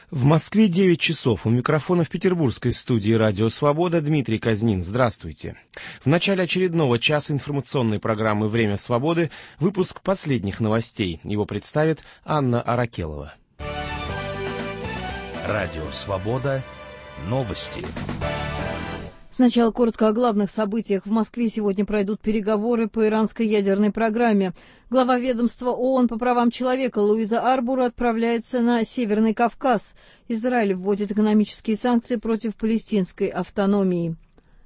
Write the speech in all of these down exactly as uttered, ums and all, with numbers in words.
В Москве девять часов. У микрофона в петербургской студии «Радио Свобода» Дмитрий Казнин. Здравствуйте. В начале очередного часа информационной программы «Время свободы» выпуск последних новостей. Его представит Анна Аракелова. «Радио Свобода». Новости. Сначала коротко о главных событиях. В Москве сегодня пройдут переговоры по иранской ядерной программе. Глава ведомства ООН по правам человека Луиза Арбур отправляется на Северный Кавказ. Израиль вводит экономические санкции против палестинской автономии.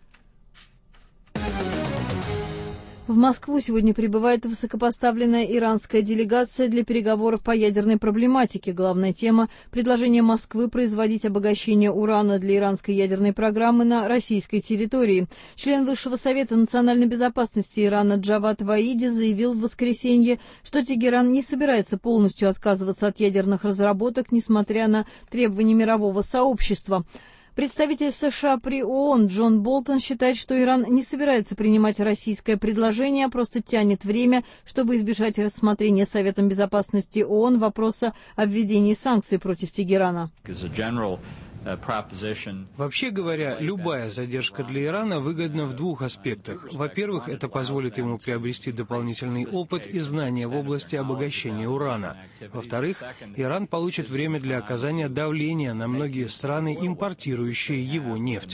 В Москву сегодня прибывает высокопоставленная иранская делегация для переговоров по ядерной проблематике. Главная тема – предложение Москвы производить обогащение урана для иранской ядерной программы на российской территории. Член Высшего совета национальной безопасности Ирана Джавад Ваиди заявил в воскресенье, что Тегеран не собирается полностью отказываться от ядерных разработок, несмотря на требования мирового сообщества. Представитель США при ООН Джон Болтон считает, что Иран не собирается принимать российское предложение, а просто тянет время, чтобы избежать рассмотрения Советом безопасности ООН вопроса о введении санкций против Тегерана. Вообще говоря, любая задержка для Ирана выгодна в двух аспектах. Во-первых, это позволит ему приобрести дополнительный опыт и знания в области обогащения урана. Во-вторых, Иран получит время для оказания давления на многие страны, импортирующие его нефть.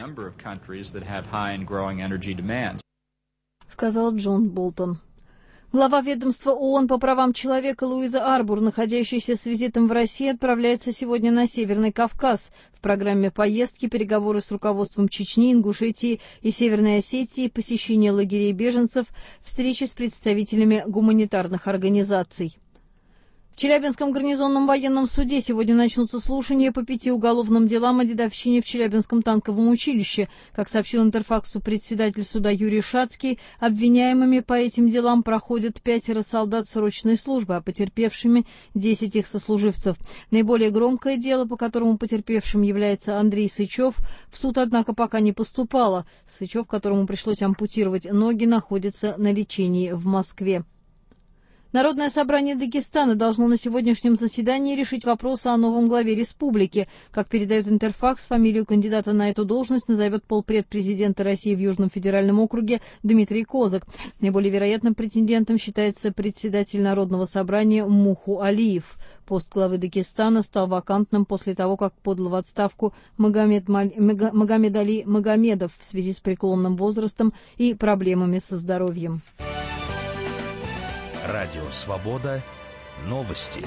Сказал Джон Болтон. Глава ведомства ООН по правам человека Луиза Арбур, находящаяся с визитом в России, отправляется сегодня на Северный Кавказ. В программе поездки переговоры с руководством Чечни, Ингушетии и Северной Осетии, посещение лагерей беженцев, встречи с представителями гуманитарных организаций. В Челябинском гарнизонном военном суде сегодня начнутся слушания по пяти уголовным делам о дедовщине в Челябинском танковом училище. Как сообщил Интерфаксу председатель суда Юрий Шацкий, обвиняемыми по этим делам проходят пятеро солдат срочной службы, а потерпевшими десять их сослуживцев. Наиболее громкое дело, по которому потерпевшим является Андрей Сычев, в суд, однако, пока не поступало. Сычев, которому пришлось ампутировать ноги, находится на лечении в Москве. Народное собрание Дагестана должно на сегодняшнем заседании решить вопрос о новом главе республики. Как передает Интерфакс, фамилию кандидата на эту должность назовет полпред президента России в Южном федеральном округе Дмитрий Козак. Наиболее вероятным претендентом считается председатель Народного собрания Муху Алиев. Пост главы Дагестана стал вакантным после того, как подал в отставку Магомед, Маль... Магомед Али Магомедов в связи с преклонным возрастом и проблемами со здоровьем. Радио Свобода. Новости.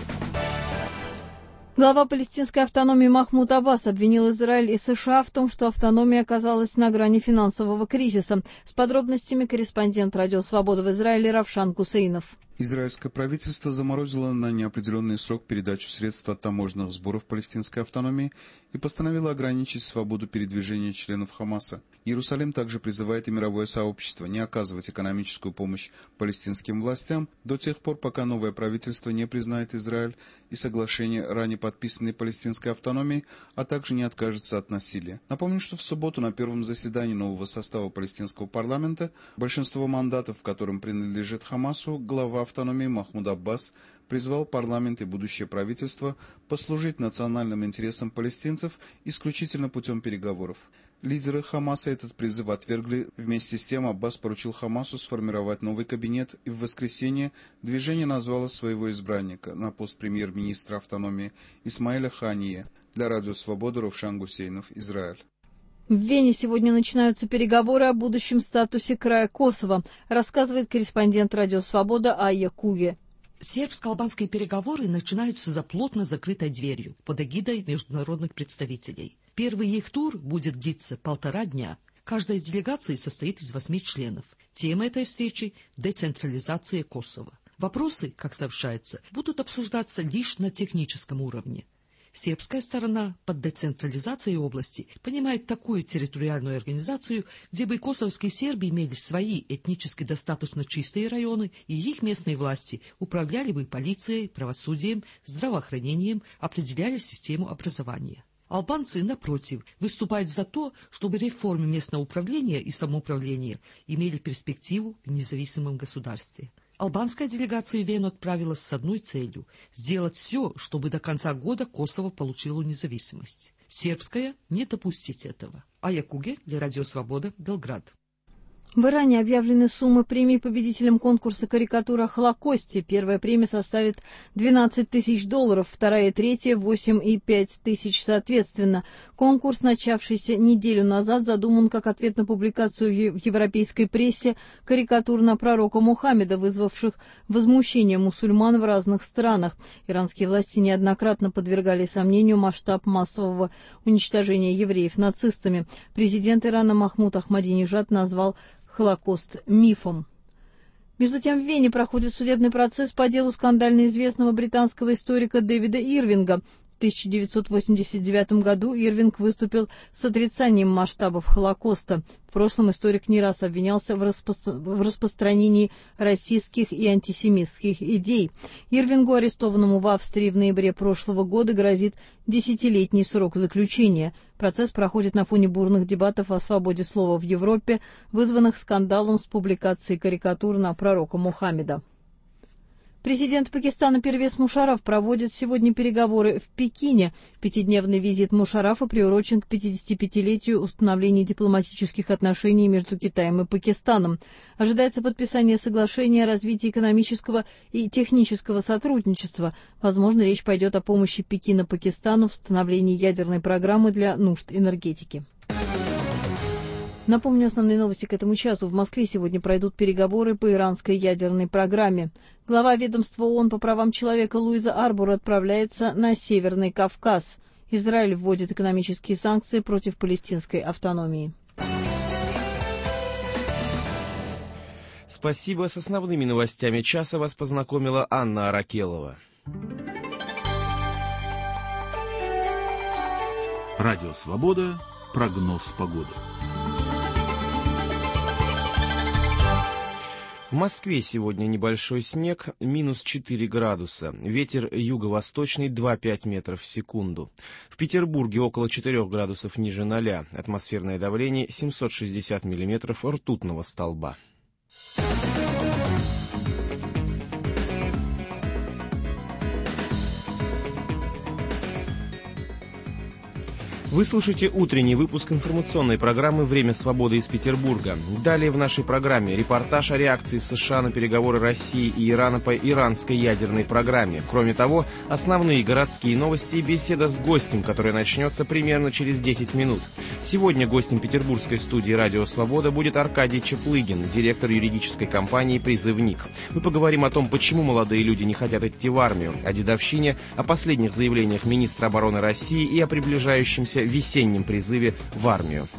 Глава палестинской автономии Махмуд Аббас обвинил Израиль и США в том, что автономия оказалась на грани финансового кризиса. С подробностями корреспондент Радио Свобода в Израиле Равшан Гусейнов. Израильское правительство заморозило на неопределенный срок передачу средств от таможенных сборов палестинской автономии и постановило ограничить свободу передвижения членов Хамаса. Иерусалим также призывает и мировое сообщество не оказывать экономическую помощь палестинским властям до тех пор, пока новое правительство не признает Израиль и соглашение, ранее подписанной палестинской автономией, а также не откажется от насилия. Напомню, что в субботу на первом заседании нового состава палестинского парламента большинство мандатов, которым принадлежит Хамасу, глава автономии Махмуд Аббас призвал парламент и будущее правительство послужить национальным интересам палестинцев исключительно путем переговоров. Лидеры Хамаса этот призыв отвергли. Вместе с тем Аббас поручил Хамасу сформировать новый кабинет, и в воскресенье движение назвало своего избранника на пост премьер-министра автономии Исмаиля Ханье. Для Радио Свобода Равшан Гусейнов, Израиль. В Вене сегодня начинаются переговоры о будущем статусе края Косово, рассказывает корреспондент Радио Свобода Айя Куге. Сербско-албанские переговоры начинаются за плотно закрытой дверью под эгидой международных представителей. Первый их тур будет длиться полтора дня. Каждая из делегаций состоит из восьми членов. Тема этой встречи – децентрализация Косово. Вопросы, как сообщается, будут обсуждаться лишь на техническом уровне. Сербская сторона под децентрализацией области понимает такую территориальную организацию, где бы косовские сербы имели свои этнически достаточно чистые районы, и их местные власти управляли бы полицией, правосудием, здравоохранением, определяли систему образования. Албанцы, напротив, выступают за то, чтобы реформы местного управления и самоуправления имели перспективу в независимом государстве. Албанская делегация в Вену отправилась с одной целью – сделать все, чтобы до конца года Косово получило независимость. Сербская – не допустить этого. Ая Куге для Радио Свобода, Белград. В Иране объявлены суммы премий победителям конкурса «Карикатура о Холокосте». Первая премия составит двенадцать тысяч долларов, вторая и третья – восемь и пять тысяч соответственно. Конкурс, начавшийся неделю назад, задуман как ответ на публикацию в европейской прессе карикатур на пророка Мухаммеда, вызвавших возмущение мусульман в разных странах. Иранские власти неоднократно подвергали сомнению масштаб массового уничтожения евреев нацистами. Президент Ирана Махмуд Ахмадинежад назвал Холокост мифом. Между тем, в Вене проходит судебный процесс по делу скандально известного британского историка Дэвида Ирвинга. В тысяча девятьсот восемьдесят девятом году Ирвинг выступил с отрицанием масштабов Холокоста. В прошлом историк не раз обвинялся в, распро... в распространении расистских и антисемитских идей. Ирвингу, арестованному в Австрии в ноябре прошлого года, грозит десятилетний срок заключения. Процесс проходит на фоне бурных дебатов о свободе слова в Европе, вызванных скандалом с публикацией карикатур на пророка Мухаммеда. Президент Пакистана Первез Мушарраф проводит сегодня переговоры в Пекине. Пятидневный визит Мушаррафа приурочен к пятидесятипятилетию установления дипломатических отношений между Китаем и Пакистаном. Ожидается подписание соглашения о развитии экономического и технического сотрудничества. Возможно, речь пойдет о помощи Пекина Пакистану в становлении ядерной программы для нужд энергетики. Напомню основные новости к этому часу. В Москве сегодня пройдут переговоры по иранской ядерной программе. Глава ведомства ООН по правам человека Луиза Арбур отправляется на Северный Кавказ. Израиль вводит экономические санкции против палестинской автономии. Спасибо. С основными новостями часа вас познакомила Анна Аракелова. Радио «Свобода». Прогноз погоды. В Москве сегодня небольшой снег, минус четыре градуса, ветер юго-восточный два и пять метров в секунду. В Петербурге около четырех градусов ниже ноля, атмосферное давление семьсот шестьдесят миллиметров ртутного столба. Вы слушаете утренний выпуск информационной программы «Время свободы» из Петербурга. Далее в нашей программе репортаж о реакции США на переговоры России и Ирана по иранской ядерной программе. Кроме того, основные городские новости и беседа с гостем, которая начнется примерно через десять минут. Сегодня гостем петербургской студии «Радио Свобода» будет Аркадий Чаплыгин, директор юридической компании «Призывник». Мы поговорим о том, почему молодые люди не хотят идти в армию, о дедовщине, о последних заявлениях министра обороны России и о приближающемся весеннем призыве в армию.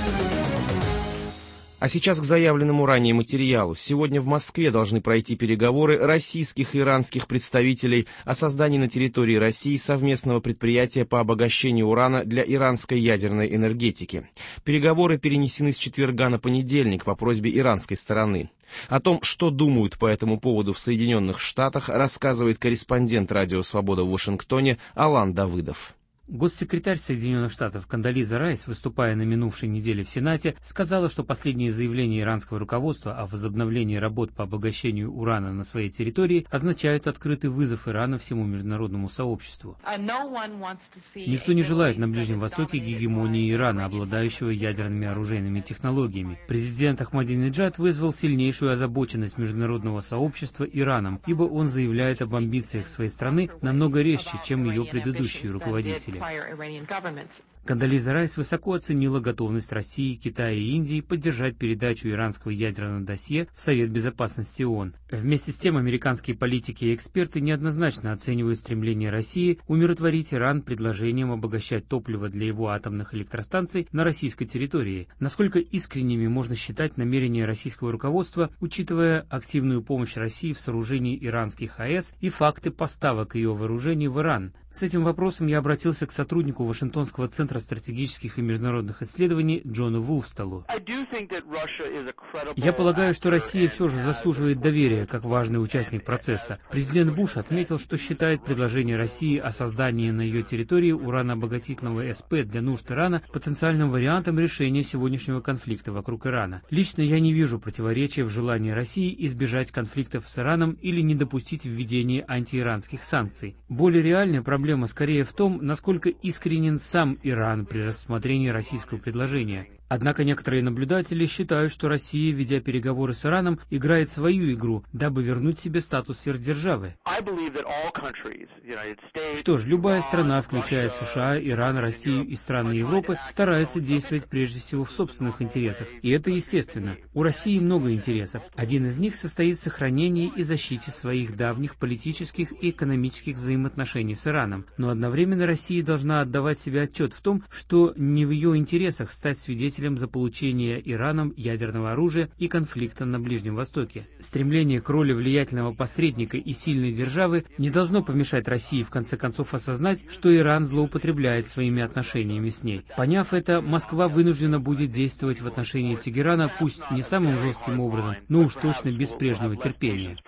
А сейчас к заявленному ранее материалу. Сегодня в Москве должны пройти переговоры российских и иранских представителей о создании на территории России совместного предприятия по обогащению урана для иранской ядерной энергетики. Переговоры перенесены с четверга на понедельник по просьбе иранской стороны. О том, что думают по этому поводу в Соединенных Штатах, рассказывает корреспондент «Радио Свобода» в Вашингтоне Алан Давыдов. Госсекретарь Соединенных Штатов Кондолиза Райс, выступая на минувшей неделе в Сенате, сказала, что последние заявления иранского руководства о возобновлении работ по обогащению урана на своей территории означают открытый вызов Ирана всему международному сообществу. Никто не желает на Ближнем Востоке гегемонии Ирана, обладающего ядерными оружейными технологиями. Президент Ахмадинеджад вызвал сильнейшую озабоченность международного сообщества Ираном, ибо он заявляет об амбициях своей страны намного резче, чем ее предыдущие руководители. Кондолиза Райс высоко оценила готовность России, Китая и Индии поддержать передачу иранского ядерного досье в Совет Безопасности ООН. Вместе с тем, американские политики и эксперты неоднозначно оценивают стремление России умиротворить Иран предложением обогащать топливо для его атомных электростанций на российской территории. Насколько искренними можно считать намерения российского руководства, учитывая активную помощь России в сооружении иранских АЭС и факты поставок ее вооружений в Иран? С этим вопросом я обратился к сотруднику Вашингтонского центра Центра стратегических и международных исследований Джону Вулфсталу. Я полагаю, что Россия все же заслуживает доверия как важный участник процесса. Президент Буш отметил, что считает предложение России о создании на ее территории уранообогатительного СП для нужд Ирана потенциальным вариантом решения сегодняшнего конфликта вокруг Ирана. Лично я не вижу противоречия в желании России избежать конфликтов с Ираном или не допустить введения антииранских санкций. Более реальная проблема скорее в том, насколько искренен сам Иран при рассмотрении российского предложения. Однако некоторые наблюдатели считают, что Россия, ведя переговоры с Ираном, играет свою игру, дабы вернуть себе статус сверхдержавы. Что ж, любая страна, включая США, Иран, Россию и страны Европы, старается действовать прежде всего в собственных интересах. И это естественно. У России много интересов. Один из них состоит в сохранении и защите своих давних политических и экономических взаимоотношений с Ираном. Но одновременно Россия должна отдавать себе отчет в том, что не в ее интересах стать свидетелем заполучения Ираном ядерного оружия и конфликта на Ближнем Востоке. Стремление к роли влиятельного посредника и сильной державы не должно помешать России в конце концов осознать, что Иран злоупотребляет своими отношениями с ней. Поняв это, Москва вынуждена будет действовать в отношении Тегерана, пусть не самым жестким образом, но уж точно без прежнего терпения,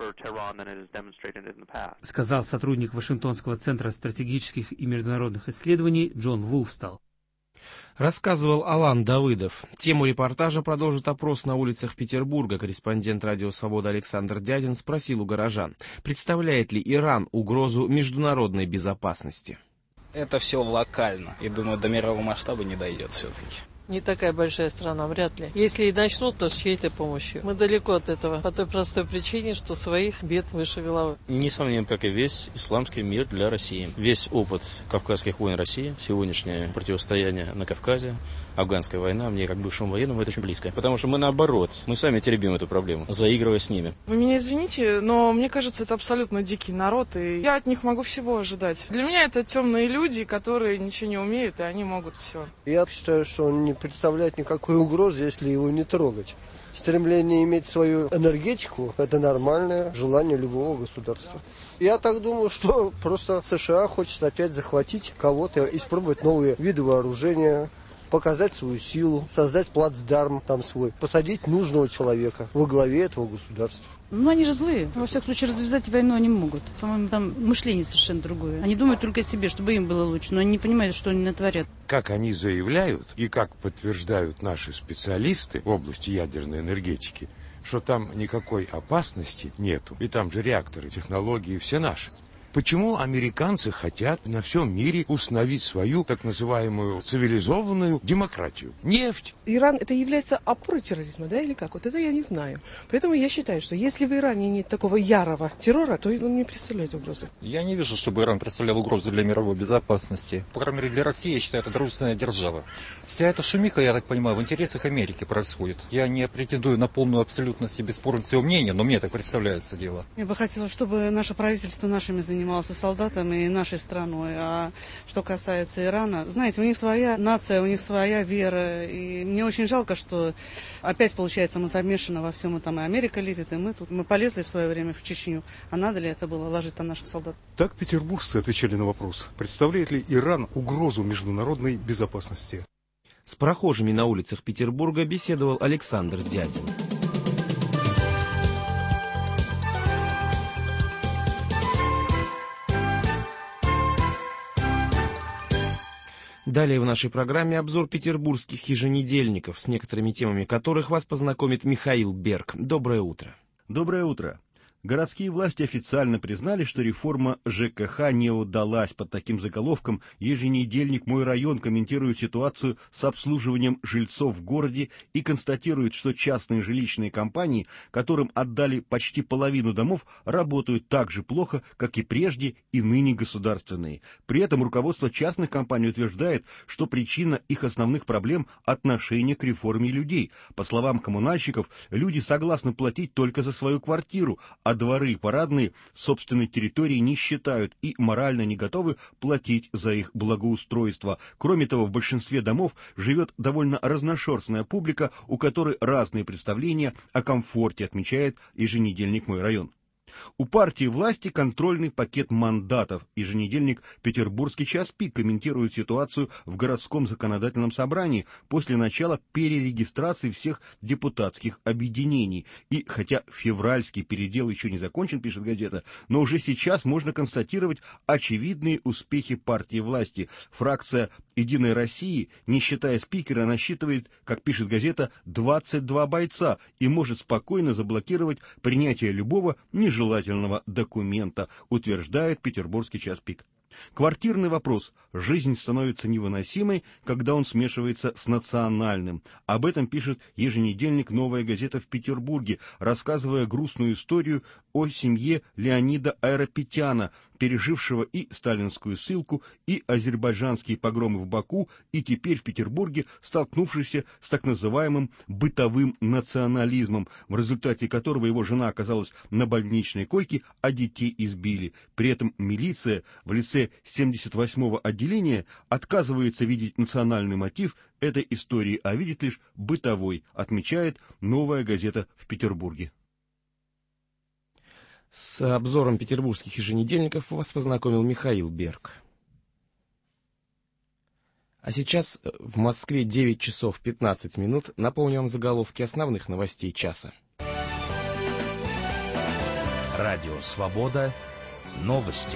сказал сотрудник Вашингтонского центра стратегических и международных исследований Джон Вулфстал. Рассказывал Алан Давыдов. Тему репортажа продолжит опрос на улицах Петербурга. Корреспондент «Радио Свобода» Александр Дядин спросил у горожан, представляет ли Иран угрозу международной безопасности. Это все локально. И, думаю, до мирового масштаба не дойдет все-таки. Не такая большая страна, вряд ли. Если и начнут, то с чьей-то помощью. Мы далеко от этого, по той простой причине, что своих бед выше головы. Несомненно, как и весь исламский мир для России. Весь опыт Кавказских войн России, сегодняшнее противостояние на Кавказе, афганская война, мне как бывшему военному это очень близко. Потому что мы наоборот, мы сами теребим эту проблему, заигрывая с ними. Вы меня извините, но мне кажется, это абсолютно дикий народ, и я от них могу всего ожидать. Для меня это темные люди, которые ничего не умеют, и они могут все. Я считаю, что он не представляет никакой угрозы, если его не трогать. Стремление иметь свою энергетику – это нормальное желание любого государства. Я так думаю, что просто США хочет опять захватить кого-то, испробовать новые виды вооружения, показать свою силу, создать плацдарм там свой, посадить нужного человека во главе этого государства. Ну, они же злые. Во всяком случае, развязать войну они могут. По-моему, там мышление совершенно другое. Они думают только о себе, чтобы им было лучше, но они не понимают, что они натворят. Как они заявляют и как подтверждают наши специалисты в области ядерной энергетики, что там никакой опасности нету. И там же реакторы, технологии все наши. Почему американцы хотят на всем мире установить свою так называемую цивилизованную демократию? Нефть. Иран это является опорой терроризма, да, или как? Вот это я не знаю. Поэтому я считаю, что если в Иране нет такого ярого террора, то он не представляет угрозы. Я не вижу, чтобы Иран представлял угрозу для мировой безопасности. По крайней мере, для России, я считаю, это дружественная держава. Вся эта шумиха, я так понимаю, в интересах Америки происходит. Я не претендую на полную абсолютность и бесспорность своего мнения, но мне так представляется дело. Я бы хотела, чтобы наше правительство нашими занималось. занимался солдатами и нашей страной. А что касается Ирана, знаете, у них своя нация, у них своя вера. И мне очень жалко, что опять, получается, мы замешаны во всем этом. И Америка лезет, и мы тут. Мы полезли в свое время в Чечню. А надо ли это было ложить там наших солдат? Так петербуржцы отвечали на вопрос, представляет ли Иран угрозу международной безопасности. С прохожими на улицах Петербурга беседовал Александр Дядин. Далее в нашей программе обзор петербургских еженедельников, с некоторыми темами которых вас познакомит Михаил Берг. Доброе утро. Доброе утро. Городские власти официально признали, что реформа ЖКХ не удалась. Под таким заголовком еженедельник «Мой район» комментирует ситуацию с обслуживанием жильцов в городе и констатирует, что частные жилищные компании, которым отдали почти половину домов, работают так же плохо, как и прежде, и ныне государственные. При этом руководство частных компаний утверждает, что причина их основных проблем – отношение к реформе людей. По словам коммунальщиков, люди согласны платить только за свою квартиру, а дворы и парадные собственной территории не считают и морально не готовы платить за их благоустройство. Кроме того, в большинстве домов живет довольно разношерстная публика, у которой разные представления о комфорте, отмечает еженедельник «Мой район». У партии власти контрольный пакет мандатов. Еженедельник «Петербургский час пик» комментирует ситуацию в городском законодательном собрании после начала перерегистрации всех депутатских объединений. И хотя февральский передел еще не закончен, пишет газета, но уже сейчас можно констатировать очевидные успехи партии власти. Фракция «Единой России», не считая спикера, насчитывает, как пишет газета, двадцать два бойца и может спокойно заблокировать принятие любого нежелательного документа, утверждает «Петербургский час пик». Квартирный вопрос. Жизнь становится невыносимой, когда он смешивается с национальным. Об этом пишет еженедельник «Новая газета» в Петербурге, рассказывая грустную историю о семье Леонида Айрапетяна, пережившего и сталинскую ссылку, и азербайджанские погромы в Баку, и теперь в Петербурге столкнувшийся с так называемым бытовым национализмом, в результате которого его жена оказалась на больничной койке, а детей избили. При этом милиция в лице семьдесят восьмого отделения отказывается видеть национальный мотив этой истории, а видит лишь бытовой, отмечает «Новая газета» в Петербурге. С обзором петербургских еженедельников вас познакомил Михаил Берг. А сейчас в Москве девять часов пятнадцать минут. Напомню вам заголовки основных новостей часа. Радио «Свобода». Новости.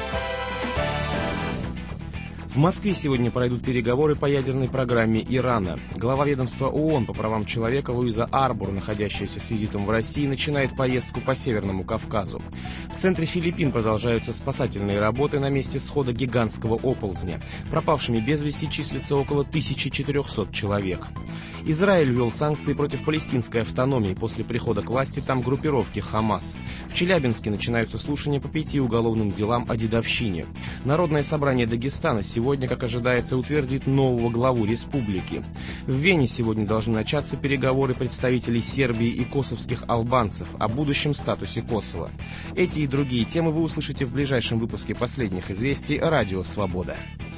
В Москве сегодня пройдут переговоры по ядерной программе Ирана. Глава ведомства ООН по правам человека Луиза Арбур, находящаяся с визитом в России, начинает поездку по Северному Кавказу. В центре Филиппин продолжаются спасательные работы на месте схода гигантского оползня. Пропавшими без вести числится около тысячи четырехсот человек. Израиль ввел санкции против палестинской автономии после прихода к власти там группировки «Хамас». В Челябинске начинаются слушания по пяти уголовным делам о дедовщине. Народное собрание Дагестана сегодня, как ожидается, утвердит нового главу республики. В Вене сегодня должны начаться переговоры представителей Сербии и косовских албанцев о будущем статусе Косово. Эти и другие темы вы услышите в ближайшем выпуске последних известий «Радио Свобода».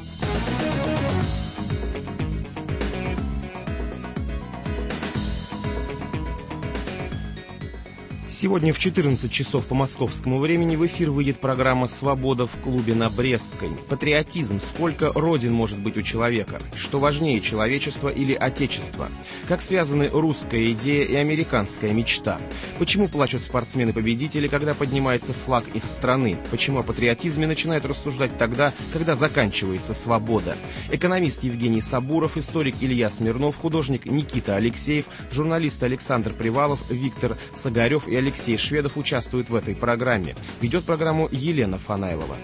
Сегодня в четырнадцать часов по московскому времени в эфир выйдет программа «Свобода» в клубе на Брестской. Патриотизм. Сколько родин может быть у человека? Что важнее, человечество или отечество? Как связаны русская идея и американская мечта? Почему плачут спортсмены-победители, когда поднимается флаг их страны? Почему о патриотизме начинают рассуждать тогда, когда заканчивается свобода? Экономист Евгений Сабуров, историк Илья Смирнов, художник Никита Алексеев, журналист Александр Привалов, Виктор Сагарев и Алексей Шведов участвуют в этой программе. Ведет программу Елена Фанайлова.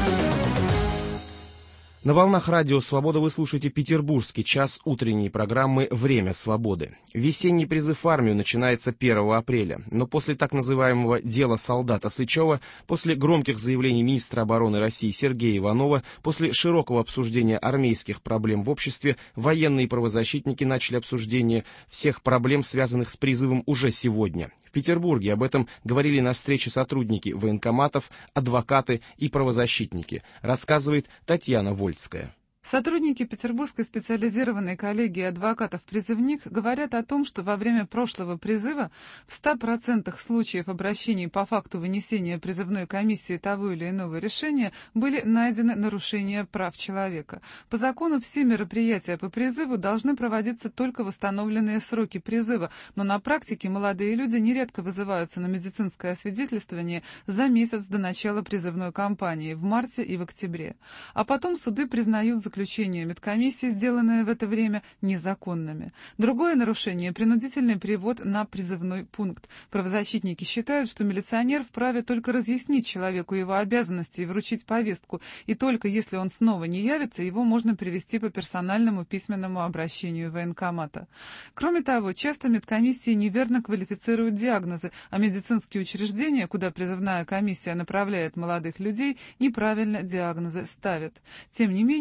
На волнах радио «Свобода» вы слушаете петербургский час утренней программы «Время свободы». Весенний призыв в армию начинается первого апреля, но после так называемого «дела солдата Сычева», после громких заявлений министра обороны России Сергея Иванова, после широкого обсуждения армейских проблем в обществе, военные правозащитники начали обсуждение всех проблем, связанных с призывом уже сегодня. В Петербурге об этом говорили на встрече сотрудники военкоматов, адвокаты и правозащитники, рассказывает Татьяна Вольская. Сотрудники Петербургской специализированной коллегии адвокатов-призывник говорят о том, что во время прошлого призыва в ста процентах случаев обращений по факту вынесения призывной комиссии того или иного решения были найдены нарушения прав человека. По закону все мероприятия по призыву должны проводиться только в установленные сроки призыва, но на практике молодые люди нередко вызываются на медицинское освидетельствование за месяц до начала призывной кампании в марте и в октябре. А потом суды признают заключение Заключения медкомиссии, сделанные в это время, незаконными. Другое нарушение – принудительный перевод на призывной пункт. Правозащитники считают, что милиционер вправе только разъяснить человеку его обязанности и вручить повестку, и только если он снова не явится, его можно привести по персональному письменному обращению военкомата. Кроме того, часто медкомиссии неверно квалифицируют диагнозы, а медицинские учреждения, куда призывная комиссия направляет молодых людей, неправильно диагнозы ставят. Тем не менее, военные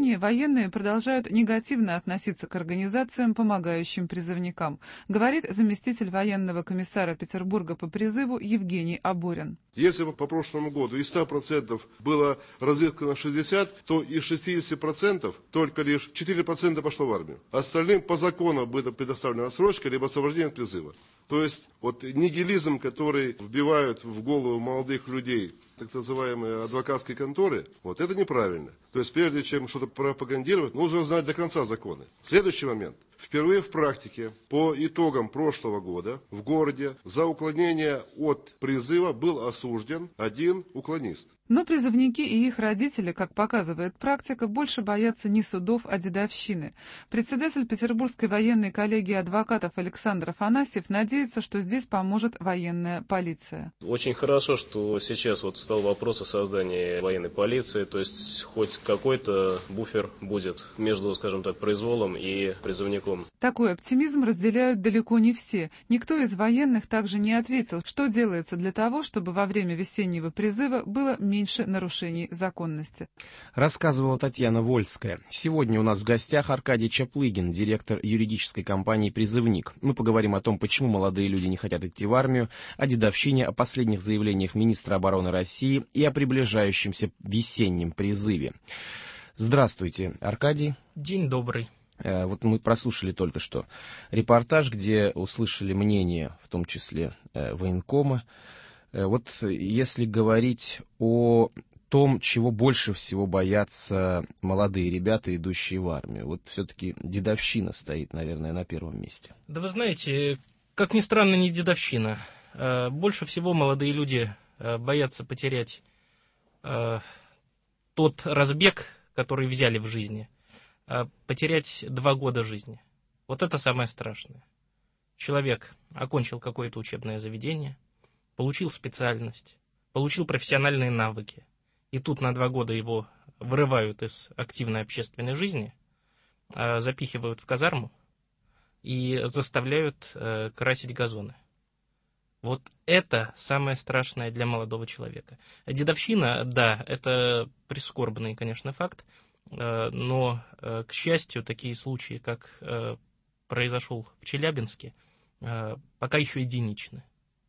военные продолжают негативно относиться к организациям, помогающим призывникам, говорит заместитель военного комиссара Петербурга по призыву Евгений Аборин. Если бы по прошлому году из ста процентов было разыскано шестьдесят, то из шестидесяти процентов только лишь четыре процента пошло в армию. Остальным по закону будет предоставлена отсрочка либо освобождение от призыва. То есть вот нигилизм, который вбивают в голову молодых людей, так называемые адвокатские конторы, вот это неправильно. То есть прежде чем что-то пропагандировать, нужно знать до конца законы. Следующий момент. Впервые в практике по итогам прошлого года в городе за уклонение от призыва был осужден один уклонист. Но призывники и их родители, как показывает практика, больше боятся не судов, а дедовщины. Председатель Петербургской военной коллегии адвокатов Александр Афанасьев надеется, что здесь поможет военная полиция. Очень хорошо, что сейчас вот встал вопрос о создании военной полиции, то есть хоть какой-то буфер будет между, скажем так, произволом и призывником. Такой оптимизм разделяют далеко не все. Никто из военных также не ответил, что делается для того, чтобы во время весеннего призыва было меньше нарушений законности. Рассказывала Татьяна Вольская. Сегодня у нас в гостях Аркадий Чаплыгин, директор юридической компании «Призывник». Мы поговорим о том, почему молодые люди не хотят идти в армию, о дедовщине, о последних заявлениях министра обороны России и о приближающемся весеннем призыве. Здравствуйте, Аркадий. День добрый. Вот мы прослушали только что репортаж, где услышали мнение, в том числе военкома. Вот если говорить о том, чего больше всего боятся молодые ребята, идущие в армию, вот все-таки дедовщина стоит, наверное, на первом месте. Да вы знаете, как ни странно, не дедовщина. Больше всего молодые люди боятся потерять тот разбег, который взяли в жизни, потерять два года жизни. Вот это самое страшное. Человек окончил какое-то учебное заведение, получил специальность, получил профессиональные навыки, и тут на два года его вырывают из активной общественной жизни, запихивают в казарму и заставляют красить газоны. Вот это самое страшное для молодого человека. Дедовщина, да, это прискорбный, конечно, факт, но, к счастью, такие случаи, как произошел в Челябинске, пока еще единичны.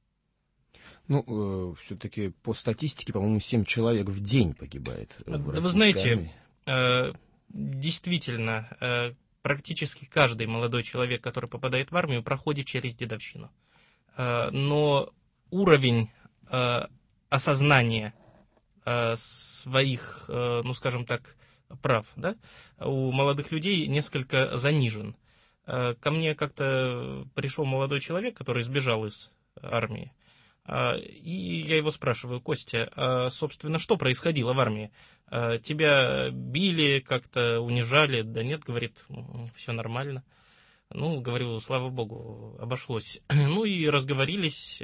Ну, все-таки по статистике, по-моему, семь человек в день погибает в российской армии. Вы знаете, действительно, практически каждый молодой человек, который попадает в армию, проходит через дедовщину. Но уровень осознания своих, ну, скажем так, прав, да, у молодых людей несколько занижен. Ко мне как-то пришел молодой человек, который сбежал из армии, и я его спрашиваю: Костя, а, собственно, что происходило в армии? Тебя били, как-то унижали? Да нет, говорит, все нормально. Ну, говорю, слава богу, обошлось. Ну и разговорились.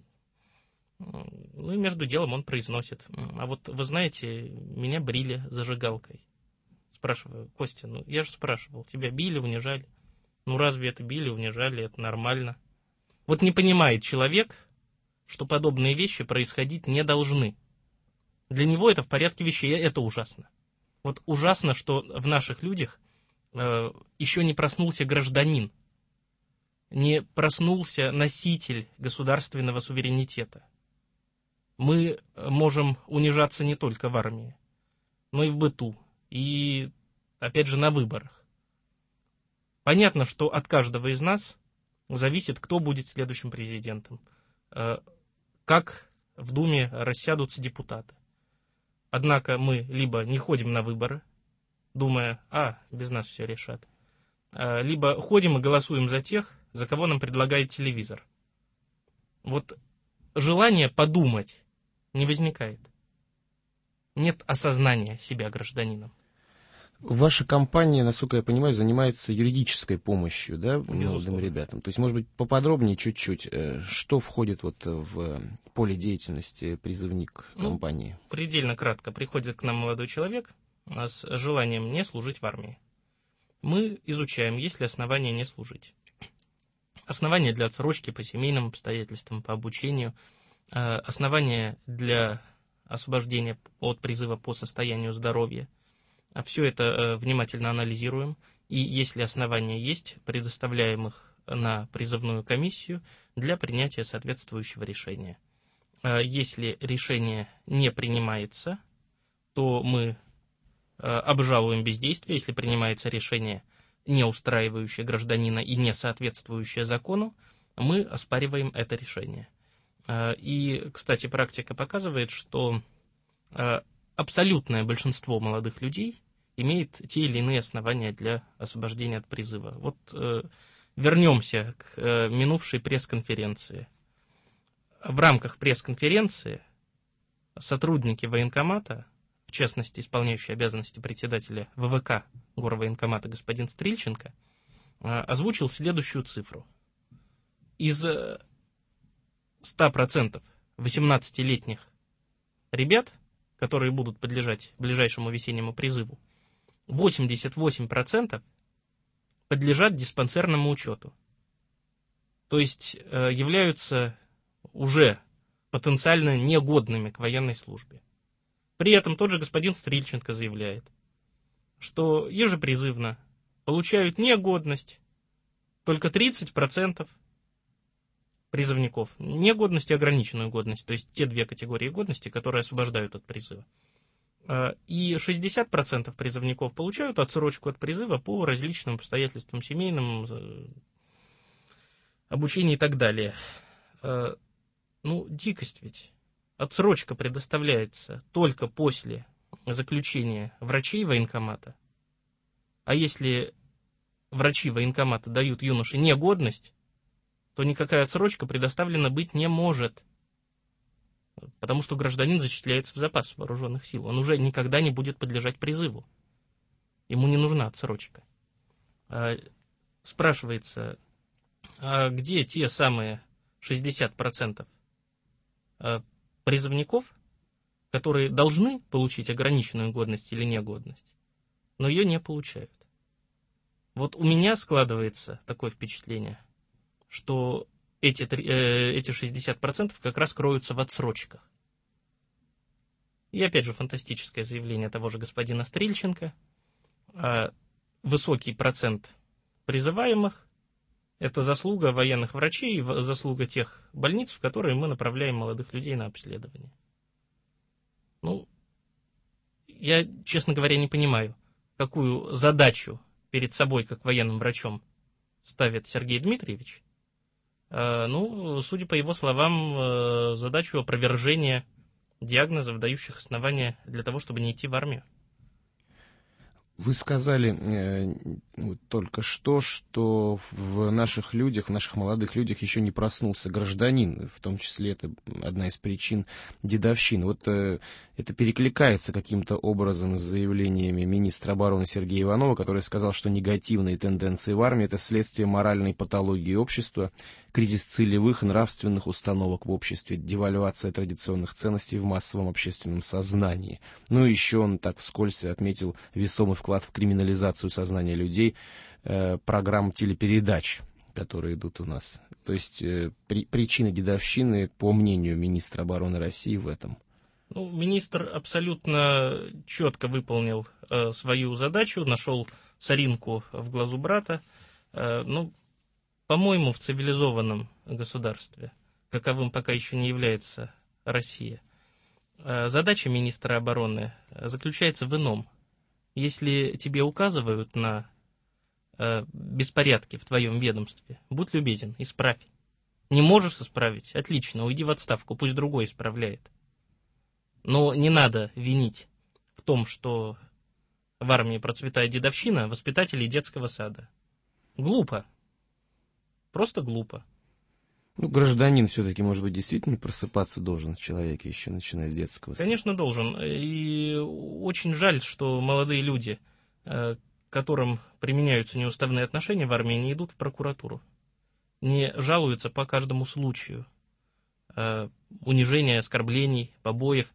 Ну и между делом он произносит: а вот вы знаете, меня брили зажигалкой. Спрашиваю: Костя, ну я же спрашивал, тебя били, унижали? Ну разве это били, унижали, это нормально? Вот не понимает человек, что подобные вещи происходить не должны. Для него это в порядке вещей, это ужасно. Вот ужасно, что в наших людях э, еще не проснулся гражданин, не проснулся носитель государственного суверенитета. Мы можем унижаться не только в армии, но и в быту, и, опять же, на выборах. Понятно, что от каждого из нас зависит, кто будет следующим президентом, как в Думе рассядутся депутаты. Однако мы либо не ходим на выборы, думая, а, без нас все решат, либо ходим и голосуем за тех, за кого нам предлагает телевизор. Вот желание подумать не возникает. Нет осознания себя гражданином. Ваша компания, насколько я понимаю, занимается юридической помощью, да, молодым ребятам. То есть, может быть, поподробнее чуть-чуть, что входит вот в поле деятельности призывник компании? Ну, предельно кратко. Приходит к нам молодой человек с желанием не служить в армии. Мы изучаем, есть ли основания не служить. Основания для отсрочки по семейным обстоятельствам, по обучению, основания для освобождения от призыва по состоянию здоровья, Все это внимательно анализируем, и если основания есть, предоставляем их на призывную комиссию для принятия соответствующего решения. Если решение не принимается, то мы обжалуем бездействие. Если принимается решение, не устраивающее гражданина и не соответствующее закону, мы оспариваем это решение. И, кстати, практика показывает, что абсолютное большинство молодых людей имеет те или иные основания для освобождения от призыва. Вот э, вернемся к э, минувшей пресс-конференции. В рамках пресс-конференции сотрудники военкомата, в частности, исполняющий обязанности председателя ВВК горвоенкомата господин Стрельченко, э, озвучил следующую цифру. Из ста процентов восемнадцатилетних ребят, которые будут подлежать ближайшему весеннему призыву, восемьдесят восемь процентов подлежат диспансерному учету. То есть э, являются уже потенциально негодными к военной службе. При этом тот же господин Стрельченко заявляет, что ежепризывно получают негодность только тридцать процентов призывников. Негодность и ограниченную годность, то есть те две категории годности, которые освобождают от призыва. И шестьдесят процентов призывников получают отсрочку от призыва по различным обстоятельствам семейным, обучению и так далее. Ну, дикость ведь. Отсрочка предоставляется только после заключения врачей военкомата. А если врачи военкомата дают юноше негодность, то никакая отсрочка предоставлена быть не может. Потому что гражданин зачисляется в запас вооруженных сил. Он уже никогда не будет подлежать призыву. Ему не нужна отсрочка. Спрашивается, а где те самые шестьдесят процентов призывников, которые должны получить ограниченную годность или негодность, но ее не получают? Вот у меня складывается такое впечатление, что эти, э, эти шестьдесят процентов как раз кроются в отсрочках. И опять же фантастическое заявление того же господина Стрельченко. Э, высокий процент призываемых – это заслуга военных врачей, заслуга тех больниц, в которые мы направляем молодых людей на обследование. Ну, я, честно говоря, не понимаю, какую задачу перед собой, как военным врачом, ставит Сергей Дмитриевич. Ну, судя по его словам, задачу опровержения диагнозов, дающих основания для того, чтобы не идти в армию. Вы сказали э, только что, что в наших людях, в наших молодых людях еще не проснулся гражданин, в том числе это одна из причин дедовщины. Вот э, это перекликается каким-то образом с заявлениями министра обороны Сергея Иванова, который сказал, что негативные тенденции в армии – это следствие моральной патологии общества, кризис целевых нравственных установок в обществе, девальвация традиционных ценностей в массовом общественном сознании. Ну и еще он так вскользь отметил весомый вклад в криминализацию сознания людей э, программ телепередач, которые идут у нас. То есть э, при, причина дедовщины, по мнению министра обороны России, в этом. Ну, министр абсолютно четко выполнил э, свою задачу, нашел соринку в глазу брата. Э, ну, по-моему, в цивилизованном государстве, каковым пока еще не является Россия, э, задача министра обороны заключается в ином. Если тебе указывают на э, беспорядки в твоем ведомстве, будь любезен, исправь. Не можешь исправить? Отлично, уйди в отставку, пусть другой исправляет. Но не надо винить в том, что в армии процветает дедовщина, воспитателей детского сада. Глупо. Просто глупо. Ну, гражданин все-таки, может быть, действительно просыпаться должен в человеке еще, начиная с детского сада. Конечно, должен. И очень жаль, что молодые люди, которым применяются неуставные отношения в армии, не идут в прокуратуру. Не жалуются по каждому случаю унижения, оскорблений, побоев.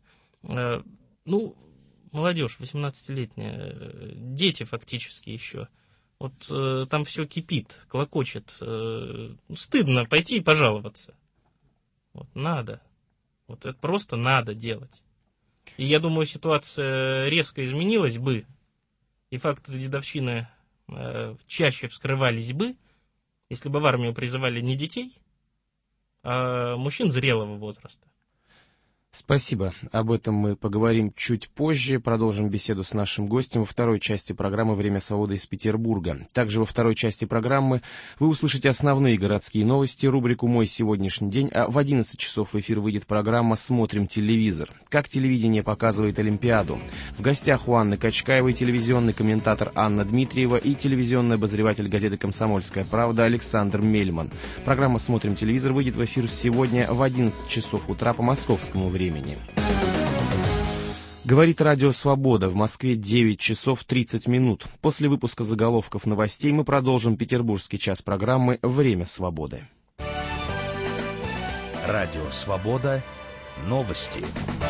Ну, молодежь, восемнадцатилетняя, дети фактически еще. Вот э, там все кипит, клокочет. Э, стыдно пойти и пожаловаться. Вот, надо. Вот это просто надо делать. И я думаю, ситуация резко изменилась бы, и факты дедовщины э, чаще вскрывались бы, если бы в армию призывали не детей, а мужчин зрелого возраста. Спасибо. Об этом мы поговорим чуть позже. Продолжим беседу с нашим гостем во второй части программы «Время свободы» из Петербурга. Также во второй части программы вы услышите основные городские новости, рубрику «Мой сегодняшний день», а в одиннадцать часов в эфир выйдет программа «Смотрим телевизор». Как телевидение показывает Олимпиаду. В гостях у Анны Качкаевой телевизионный комментатор Анна Дмитриева и телевизионный обозреватель газеты «Комсомольская правда» Александр Мельман. Программа «Смотрим телевизор» выйдет в эфир сегодня в одиннадцать часов утра по московскому времени. Времени. Говорит Радио Свобода. В Москве девять часов тридцать минут. После выпуска заголовков новостей мы продолжим петербургский час программы «Время свободы». Радио Свобода. Новости.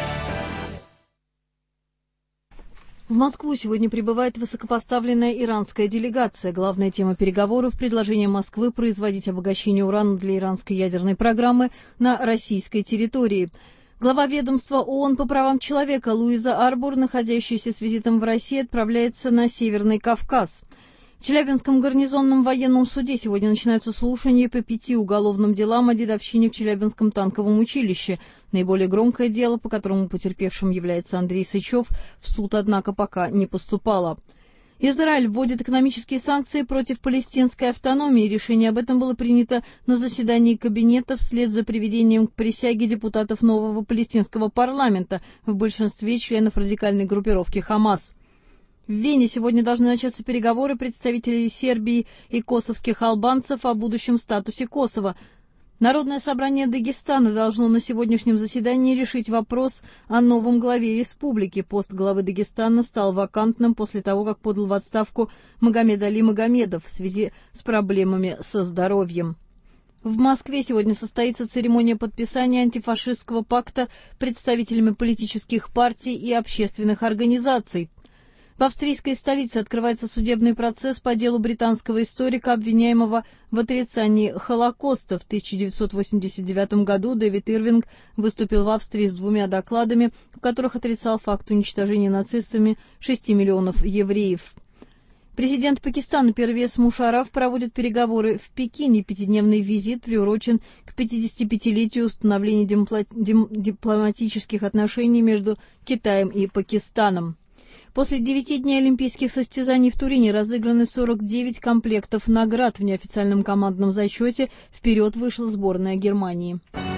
В Москву сегодня прибывает высокопоставленная иранская делегация. Главная тема переговоров – предложение Москвы производить обогащение урана для иранской ядерной программы на российской территории. Глава ведомства ООН по правам человека Луиза Арбур, находящаяся с визитом в России, отправляется на Северный Кавказ. В Челябинском гарнизонном военном суде сегодня начинаются слушания по пяти уголовным делам о дедовщине в Челябинском танковом училище. Наиболее громкое дело, по которому потерпевшим является Андрей Сычев, в суд, однако, пока не поступало. Израиль вводит экономические санкции против палестинской автономии. Решение об этом было принято на заседании Кабинета вслед за приведением к присяге депутатов нового палестинского парламента, в большинстве членов радикальной группировки «Хамас». В Вене сегодня должны начаться переговоры представителей Сербии и косовских албанцев о будущем статусе Косово. Народное собрание Дагестана должно на сегодняшнем заседании решить вопрос о новом главе республики. Пост главы Дагестана стал вакантным после того, как подал в отставку Магомед Али Магомедов в связи с проблемами со здоровьем. В Москве сегодня состоится церемония подписания антифашистского пакта представителями политических партий и общественных организаций. В австрийской столице открывается судебный процесс по делу британского историка, обвиняемого в отрицании Холокоста. В тысяча девятьсот восемьдесят девятом году Дэвид Ирвинг выступил в Австрии с двумя докладами, в которых отрицал факт уничтожения нацистами шести миллионов евреев. Президент Пакистана Первез Мушарраф проводит переговоры в Пекине. Пятидневный визит приурочен к пятидесятипятилетию установления дипломатических отношений между Китаем и Пакистаном. После девяти дней олимпийских состязаний в Турине разыграны сорок девять комплектов наград. В неофициальном командном зачете вперед вышла сборная Германии.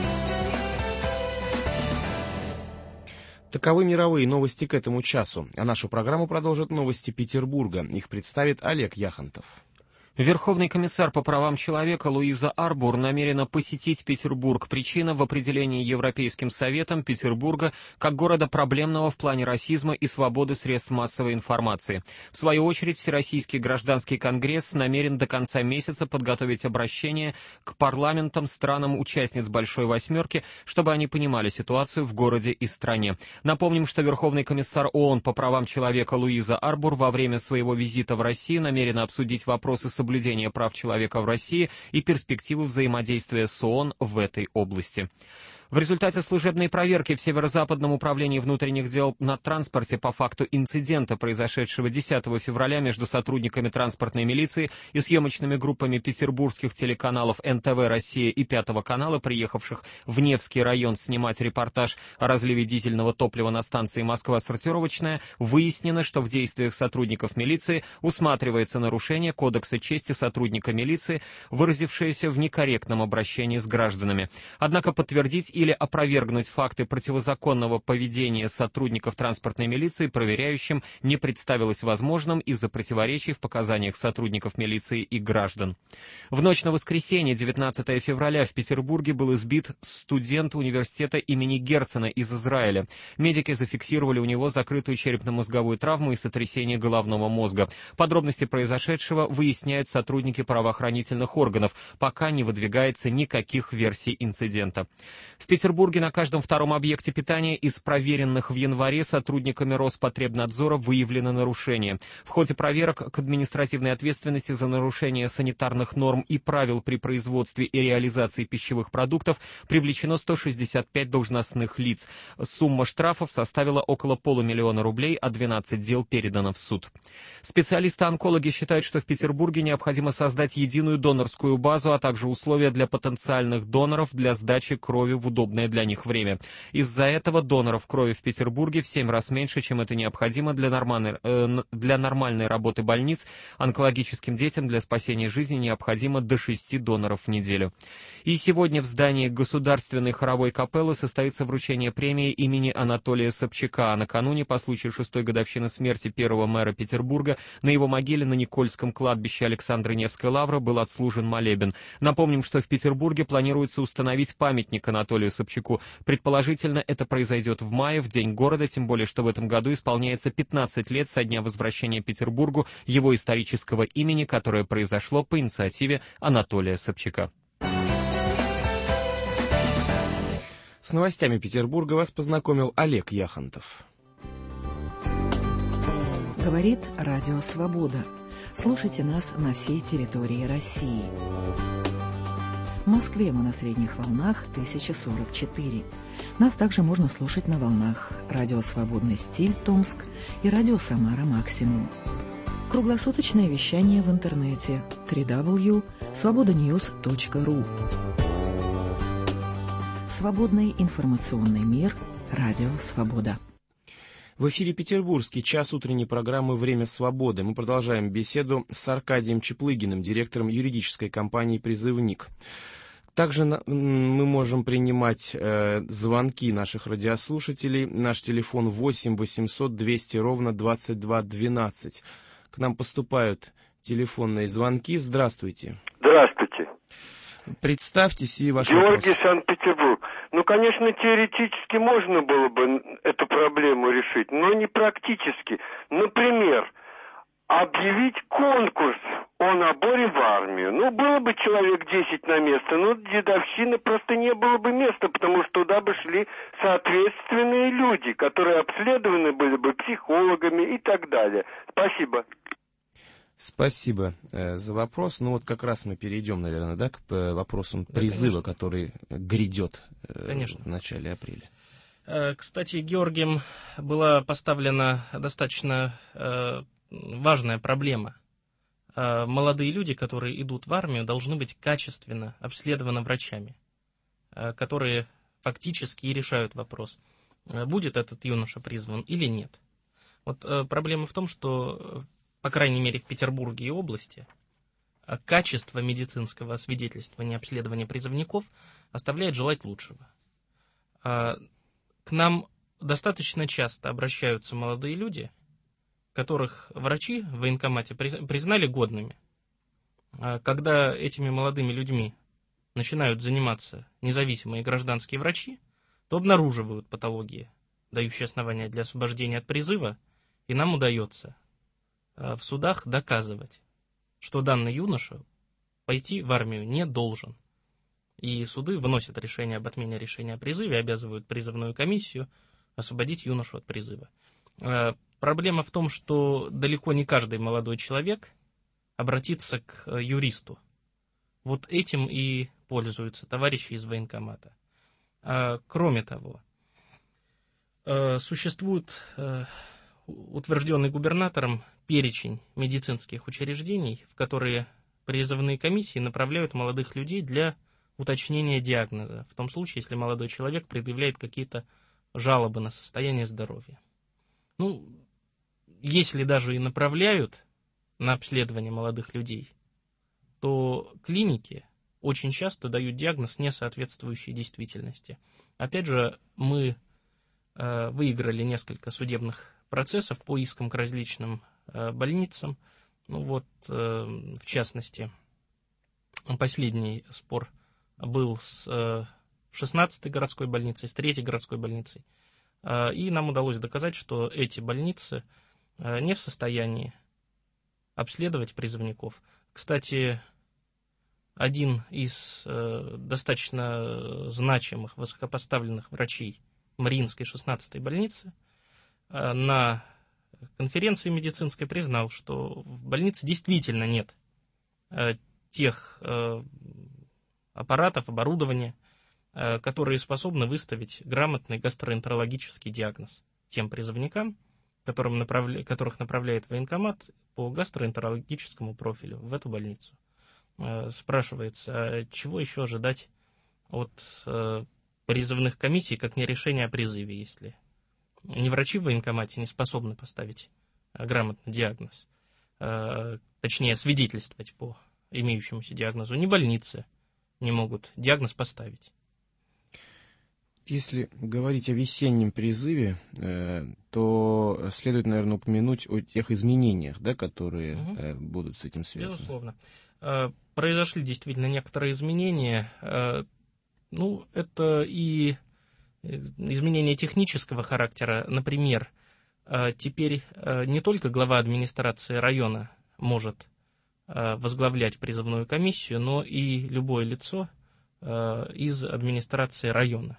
Таковы мировые новости к этому часу. А нашу программу продолжат новости Петербурга. Их представит Олег Яхонтов. Верховный комиссар по правам человека Луиза Арбур намерена посетить Петербург. Причина в определении Европейским Советом Петербурга как города проблемного в плане расизма и свободы средств массовой информации. В свою очередь, Всероссийский гражданский конгресс намерен до конца месяца подготовить обращение к парламентам странам-участниц Большой Восьмерки, чтобы они понимали ситуацию в городе и стране. Напомним, что Верховный комиссар ООН по правам человека Луиза Арбур во время своего визита в Россию намерена обсудить вопросы соблюдения прав человека в России и перспективы взаимодействия с ООН в этой области. В результате служебной проверки в Северо-Западном управлении внутренних дел на транспорте по факту инцидента, произошедшего десятого февраля между сотрудниками транспортной милиции и съемочными группами петербургских телеканалов эн тэ вэ «Россия» и Пятого канала, приехавших в Невский район снимать репортаж о разливе дизельного топлива на станции «Москва-сортировочная», выяснено, что в действиях сотрудников милиции усматривается нарушение Кодекса чести сотрудника милиции, выразившееся в некорректном обращении с гражданами. Однако подтвердить или опровергнуть факты противозаконного поведения сотрудников транспортной милиции проверяющим не представилось возможным из-за противоречий в показаниях сотрудников милиции и граждан. В ночь на воскресенье, девятнадцатого февраля, в Петербурге был избит студент университета имени Герцена из Израиля. Медики зафиксировали у него закрытую черепно-мозговую травму и сотрясение головного мозга. Подробности произошедшего выясняют сотрудники правоохранительных органов, пока не выдвигается никаких версий инцидента. В Петербурге на каждом втором объекте питания из проверенных в январе сотрудниками Роспотребнадзора выявлено нарушение. В ходе проверок к административной ответственности за нарушение санитарных норм и правил при производстве и реализации пищевых продуктов привлечено сто шестьдесят пять должностных лиц. Сумма штрафов составила около полумиллиона рублей, а двенадцать дел передано в суд. Специалисты-онкологи считают, что в Петербурге необходимо создать единую донорскую базу, а также условия для потенциальных доноров для сдачи крови в удобное для них время. Из-за этого доноров крови в Петербурге в семь раз меньше, чем это необходимо для нормальной, э, для нормальной работы больниц. Онкологическим детям для спасения жизни необходимо до шести доноров в неделю. И сегодня в здании Государственной хоровой капеллы состоится вручение премии имени Анатолия Собчака. А накануне, по случаю шестой годовщины смерти первого мэра Петербурга, на его могиле на Никольском кладбище Александры Невской лавры был отслужен молебен. Напомним, что в Петербурге планируется установить памятник Анатолию Собчаку. Предположительно, это произойдет в мае, в День города, тем более, что в этом году исполняется пятнадцать лет со дня возвращения Петербургу его исторического имени, которое произошло по инициативе Анатолия Собчака. С новостями Петербурга вас познакомил Олег Яхонтов. Говорит Радио Свобода. Слушайте нас на всей территории России. В Москве мы на средних волнах тысяча сорок четыре. Нас также можно слушать на волнах Радио Свободный стиль Томск и Радио Самара Максимум. Круглосуточное вещание в интернете дабл ю дабл ю дабл ю точка свобода ньюс точка ру. Свободный информационный мир. Радио Свобода. В эфире петербургский час утренней программы «Время свободы». Мы продолжаем беседу с Аркадием Чаплыгиным, директором юридической компании «Призывник». Также мы можем принимать э, звонки наших радиослушателей. Наш телефон восемь восемьсот двести ровно двадцать два двенадцать. К нам поступают телефонные звонки. Здравствуйте. Здравствуйте. Представьтесь и ваш Георгий, вопрос. Санкт-Петербург. Ну, конечно, теоретически можно было бы эту проблему решить, но не практически. Например, объявить конкурс о наборе в армию. Ну, было бы человек десять на место, но дедовщины просто не было бы места, потому что туда бы шли соответственные люди, которые обследованы были бы психологами и так далее. Спасибо. Спасибо э, за вопрос. Ну вот как раз мы перейдем, наверное, да, к э, вопросам да, призыва, конечно. который грядет э, Конечно. в начале апреля. Э, кстати, Георгием была поставлена достаточно э, важная проблема. Э, молодые люди, которые идут в армию, должны быть качественно обследованы врачами, э, которые фактически и решают вопрос, э, будет этот юноша призван или нет. Вот э, проблема в том, что по крайней мере в Петербурге и области, качество медицинского освидетельствования и обследования призывников оставляет желать лучшего. К нам достаточно часто обращаются молодые люди, которых врачи в военкомате признали годными. Когда этими молодыми людьми начинают заниматься независимые гражданские врачи, то обнаруживают патологии, дающие основания для освобождения от призыва, и нам удается в судах доказывать, что данный юноша пойти в армию не должен. И суды выносят решение об отмене решения о призыве, обязывают призывную комиссию освободить юношу от призыва. Проблема в том, что далеко не каждый молодой человек обратится к юристу. Вот этим и пользуются товарищи из военкомата. Кроме того, существует утвержденный губернатором перечень медицинских учреждений, в которые призывные комиссии направляют молодых людей для уточнения диагноза, в том случае, если молодой человек предъявляет какие-то жалобы на состояние здоровья. Ну, если даже и направляют на обследование молодых людей, то клиники очень часто дают диагноз, не соответствующий действительности. Опять же, мы э, выиграли несколько судебных процессов по искам к различным э, больницам. Ну вот, э, в частности, последний спор был с э, шестнадцатой городской больницей, с третьей городской больницей. Э, и нам удалось доказать, что эти больницы э, не в состоянии обследовать призывников. Кстати, один из э, достаточно значимых, высокопоставленных врачей Мариинской шестнадцатой больницы э, на конференции медицинской признал, что в больнице действительно нет э, тех э, аппаратов, оборудования, э, которые способны выставить грамотный гастроэнтерологический диагноз тем призывникам, которым направля... которых направляет военкомат по гастроэнтерологическому профилю в эту больницу. Э, спрашивается, а чего еще ожидать от э, призывных комиссий, как не решение о призыве, если ни врачи в военкомате не способны поставить э, грамотный диагноз, э, точнее, свидетельствовать по имеющемуся диагнозу, ни больницы не могут диагноз поставить. Если говорить о весеннем призыве, э, то следует, наверное, упомянуть о тех изменениях, да, которые угу. э, будут с этим связаны. Безусловно. Э, произошли действительно некоторые изменения. Э, ну, это и изменения технического характера. Например, э, теперь э, не только глава администрации района может э, возглавлять призывную комиссию, но и любое лицо э, из администрации района.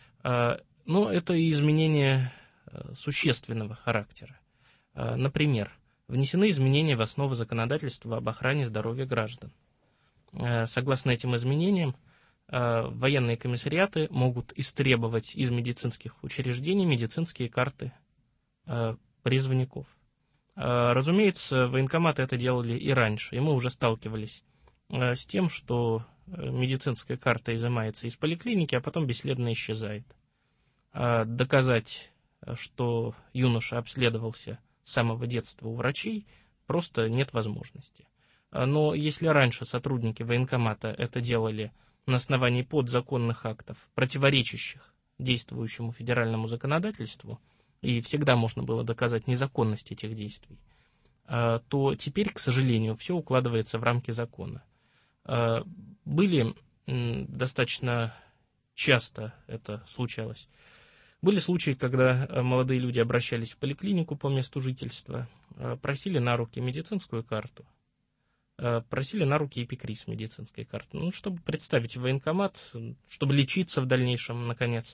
Но это изменения существенного характера. Например, внесены изменения в основы законодательства об охране здоровья граждан. Согласно этим изменениям, военные комиссариаты могут истребовать из медицинских учреждений медицинские карты призывников. Разумеется, военкоматы это делали и раньше, и мы уже сталкивались с тем, что медицинская карта изымается из поликлиники, а потом бесследно исчезает. А доказать, что юноша обследовался с самого детства у врачей, просто нет возможности. Но если раньше сотрудники военкомата это делали на основании подзаконных актов, противоречащих действующему федеральному законодательству, и всегда можно было доказать незаконность этих действий, то теперь, к сожалению, все укладывается в рамки закона. Были достаточно часто это случалось. Были случаи, когда молодые люди обращались в поликлинику по месту жительства, просили на руки медицинскую карту, просили на руки эпикриз медицинской карты, ну, чтобы представить в военкомат, чтобы лечиться в дальнейшем, наконец.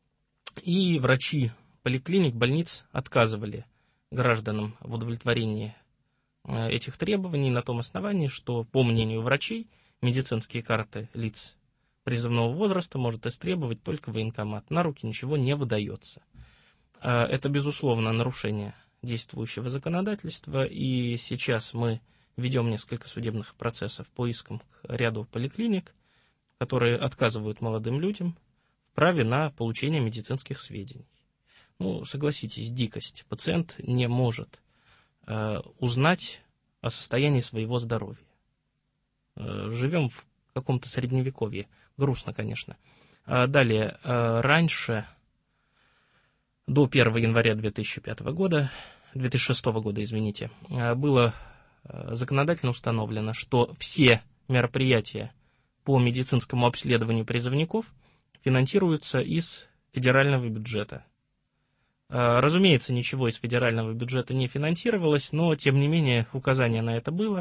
И врачи поликлиник, больниц отказывали гражданам в удовлетворении этих требований на том основании, что, по мнению врачей, медицинские карты лиц призывного возраста может истребовать только военкомат. На руки ничего не выдается. Это, безусловно, нарушение действующего законодательства, и сейчас мы ведем несколько судебных процессов по искам к ряду поликлиник, которые отказывают молодым людям в праве на получение медицинских сведений. Ну, согласитесь, дикость. Пациент не может э, узнать о состоянии своего здоровья. Э, живем в каком-то средневековье. Грустно, конечно. Э, далее, э, раньше, до первого января две тысячи пятого года, две тысячи шестого года, извините, э, было э, законодательно установлено, что все мероприятия по медицинскому обследованию призывников финансируются из федерального бюджета. Разумеется, ничего из федерального бюджета не финансировалось, но, тем не менее, указание на это было.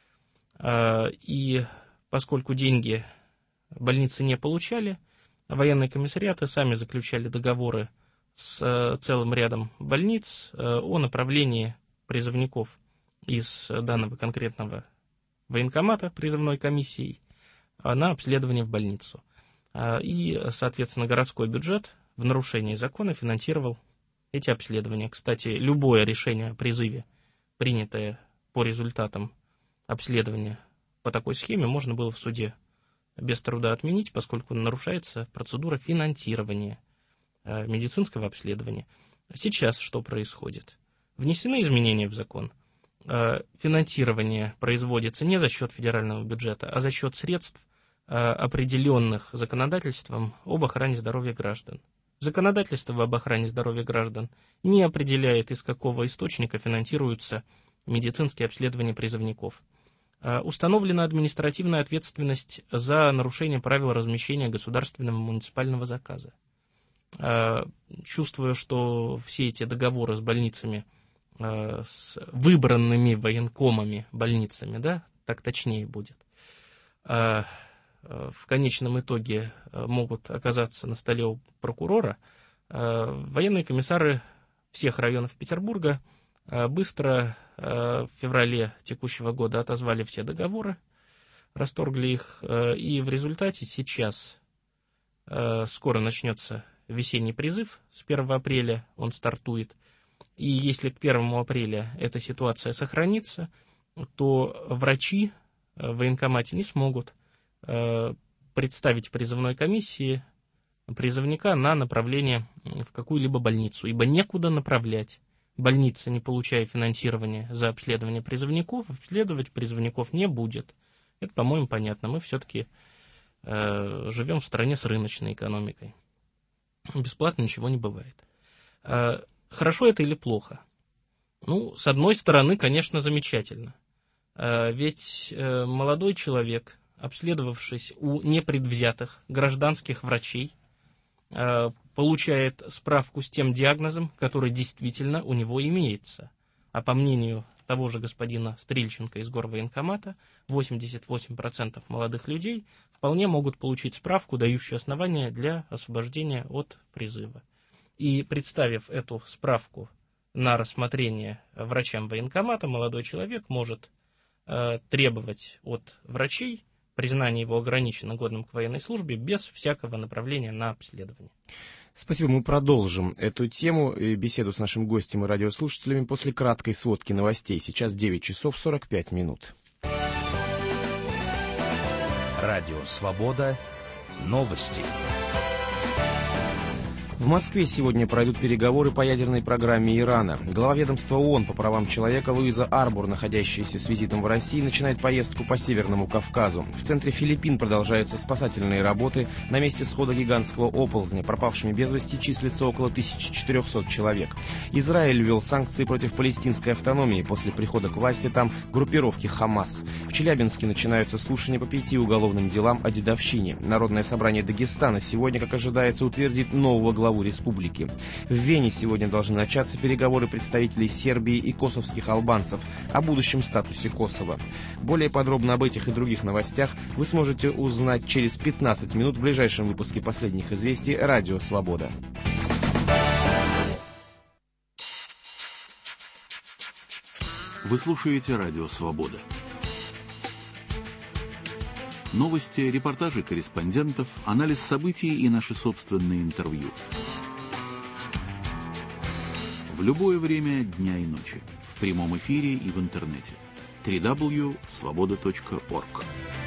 И поскольку деньги больницы не получали, военные комиссариаты сами заключали договоры с целым рядом больниц о направлении призывников из данного конкретного военкомата призывной комиссией на обследование в больницу. И, соответственно, городской бюджет в нарушении закона финансировал эти обследования. Кстати, любое решение о призыве, принятое по результатам обследования по такой схеме, можно было в суде без труда отменить, поскольку нарушается процедура финансирования медицинского обследования. Сейчас что происходит? Внесены изменения в закон. Финансирование производится не за счет федерального бюджета, а за счет средств, определенных законодательством об охране здоровья граждан. Законодательство об охране здоровья граждан не определяет, из какого источника финансируются медицинские обследования призывников. Установлена административная ответственность за нарушение правил размещения государственного муниципального заказа. Чувствуя, что все эти договоры с больницами, с выбранными военкомами больницами, да, так точнее будет, в конечном итоге могут оказаться на столе у прокурора, военные комиссары всех районов Петербурга быстро в феврале текущего года отозвали все договоры, расторгли их, и в результате сейчас скоро начнется весенний призыв, с первого апреля он стартует, и если к первому апреля эта ситуация сохранится, то врачи в военкомате не смогут представить призывной комиссии призывника на направление в какую-либо больницу, ибо некуда направлять. Больница, не получая финансирования за обследование призывников, обследовать призывников не будет. Это, по-моему, понятно. Мы все-таки э, живем в стране с рыночной экономикой. Бесплатно ничего не бывает. Э, хорошо это или плохо? Ну, с одной стороны, конечно, замечательно. Э, ведь э, молодой человек, обследовавшись у непредвзятых гражданских врачей, э, получает справку с тем диагнозом, который действительно у него имеется. А по мнению того же господина Стрельченко из горвоенкомата, восемьдесят восемь процентов молодых людей вполне могут получить справку, дающую основания для освобождения от призыва. И представив эту справку на рассмотрение врачам военкомата, молодой человек может э, требовать от врачей признания его ограниченно годным к военной службе без всякого направления на обследование. Спасибо, мы продолжим эту тему и беседу с нашим гостем и радиослушателями после краткой сводки новостей. Сейчас девять часов сорок пять минут. Радио «Свобода». Новости. В Москве сегодня пройдут переговоры по ядерной программе Ирана. Глава ведомства ООН по правам человека Луиза Арбур, находящаяся с визитом в России, начинает поездку по Северному Кавказу. В центре Филиппин продолжаются спасательные работы. На месте схода гигантского оползня пропавшими без вести числится около тысячи четырехсот человек. Израиль ввел санкции против палестинской автономии после прихода к власти там группировки Хамас. В Челябинске начинаются слушания по пяти уголовным делам о дедовщине. Народное собрание Дагестана сегодня, как ожидается, утвердит нового главу республики. В Вене сегодня должны начаться переговоры представителей Сербии и косовских албанцев о будущем статусе Косово. Более подробно об этих и других новостях вы сможете узнать через пятнадцать минут в ближайшем выпуске последних известий «Радио Свобода». Вы слушаете «Радио Свобода». Новости, репортажи корреспондентов, анализ событий и наши собственные интервью. В любое время дня и ночи. В прямом эфире и в интернете. дабл ю дабл ю дабл ю точка свобода точка орг.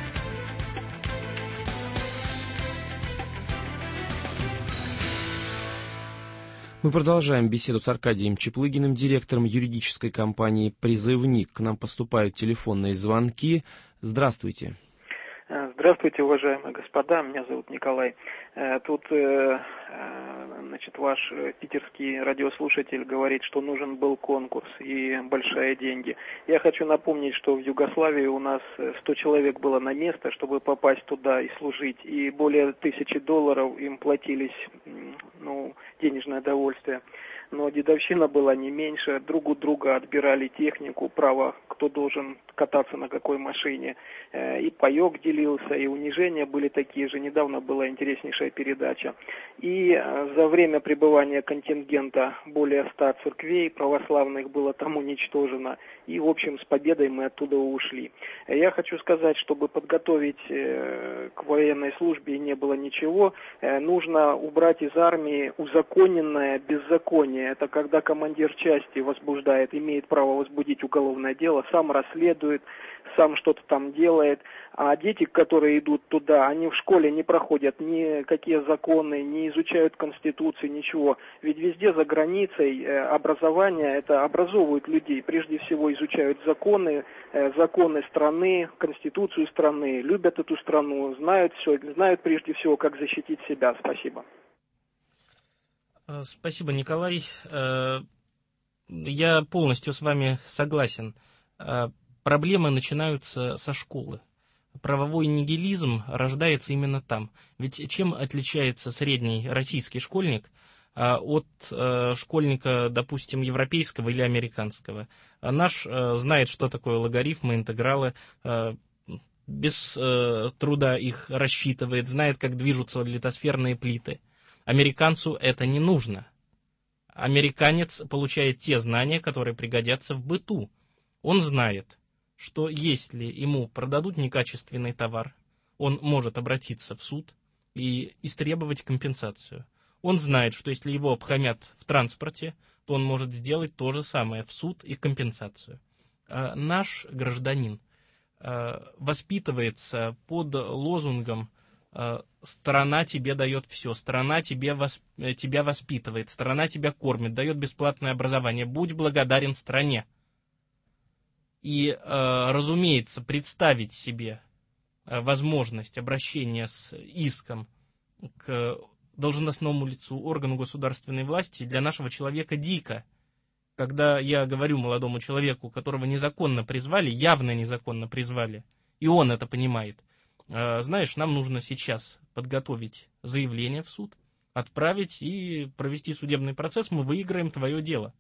Мы продолжаем беседу с Аркадием Чаплыгиным, директором юридической компании «Призывник». К нам поступают телефонные звонки. Здравствуйте. Здравствуйте, уважаемые господа, меня зовут Николай. Тут, значит, ваш питерский радиослушатель говорит, что нужен был конкурс и большие деньги. Я хочу напомнить, что в Югославии у нас сто человек было на место, чтобы попасть туда и служить, и более тысячи долларов им платились, ну, денежное довольствие. Но дедовщина была не меньше, друг у друга отбирали технику, право, кто должен кататься на какой машине. И паёк делился, и унижения были такие же. Недавно была интереснейшая передача. И за время пребывания контингента более ста церквей православных было там уничтожено. И, в общем, с победой мы оттуда ушли. Я хочу сказать, чтобы подготовить к военной службе не было ничего, нужно убрать из армии узаконенное беззаконие. Это когда командир части возбуждает, имеет право возбудить уголовное дело, сам расследует, сам что-то там делает. А дети, которые идут туда, они в школе не проходят никакие законы, не изучают Конституцию, ничего. Ведь везде за границей образование, это образовывают людей. Прежде всего изучают законы, законы страны, Конституцию страны, любят эту страну, знают все, знают прежде всего, как защитить себя. Спасибо. Спасибо, Николай. Я полностью с вами согласен. Проблемы начинаются со школы. Правовой нигилизм рождается именно там. Ведь чем отличается средний российский школьник от школьника, допустим, европейского или американского? Наш знает, что такое логарифмы, интегралы, без э, труда их рассчитывает, знает, как движутся литосферные плиты. Американцу это не нужно. Американец получает те знания, которые пригодятся в быту. Он знает, что если ему продадут некачественный товар, он может обратиться в суд и истребовать компенсацию. Он знает, что если его обхамят в транспорте, то он может сделать то же самое в суд и компенсацию. А наш гражданин а, воспитывается под лозунгом а, «Страна тебе дает все, страна тебе восп... тебя воспитывает, страна тебя кормит, дает бесплатное образование, будь благодарен стране». И, а, разумеется, представить себе возможность обращения с иском к должностному лицу, органу государственной власти для нашего человека дико. Когда я говорю молодому человеку, которого незаконно призвали, явно незаконно призвали, и он это понимает, знаешь, нам нужно сейчас подготовить заявление в суд, отправить и провести судебный процесс, мы выиграем твое дело.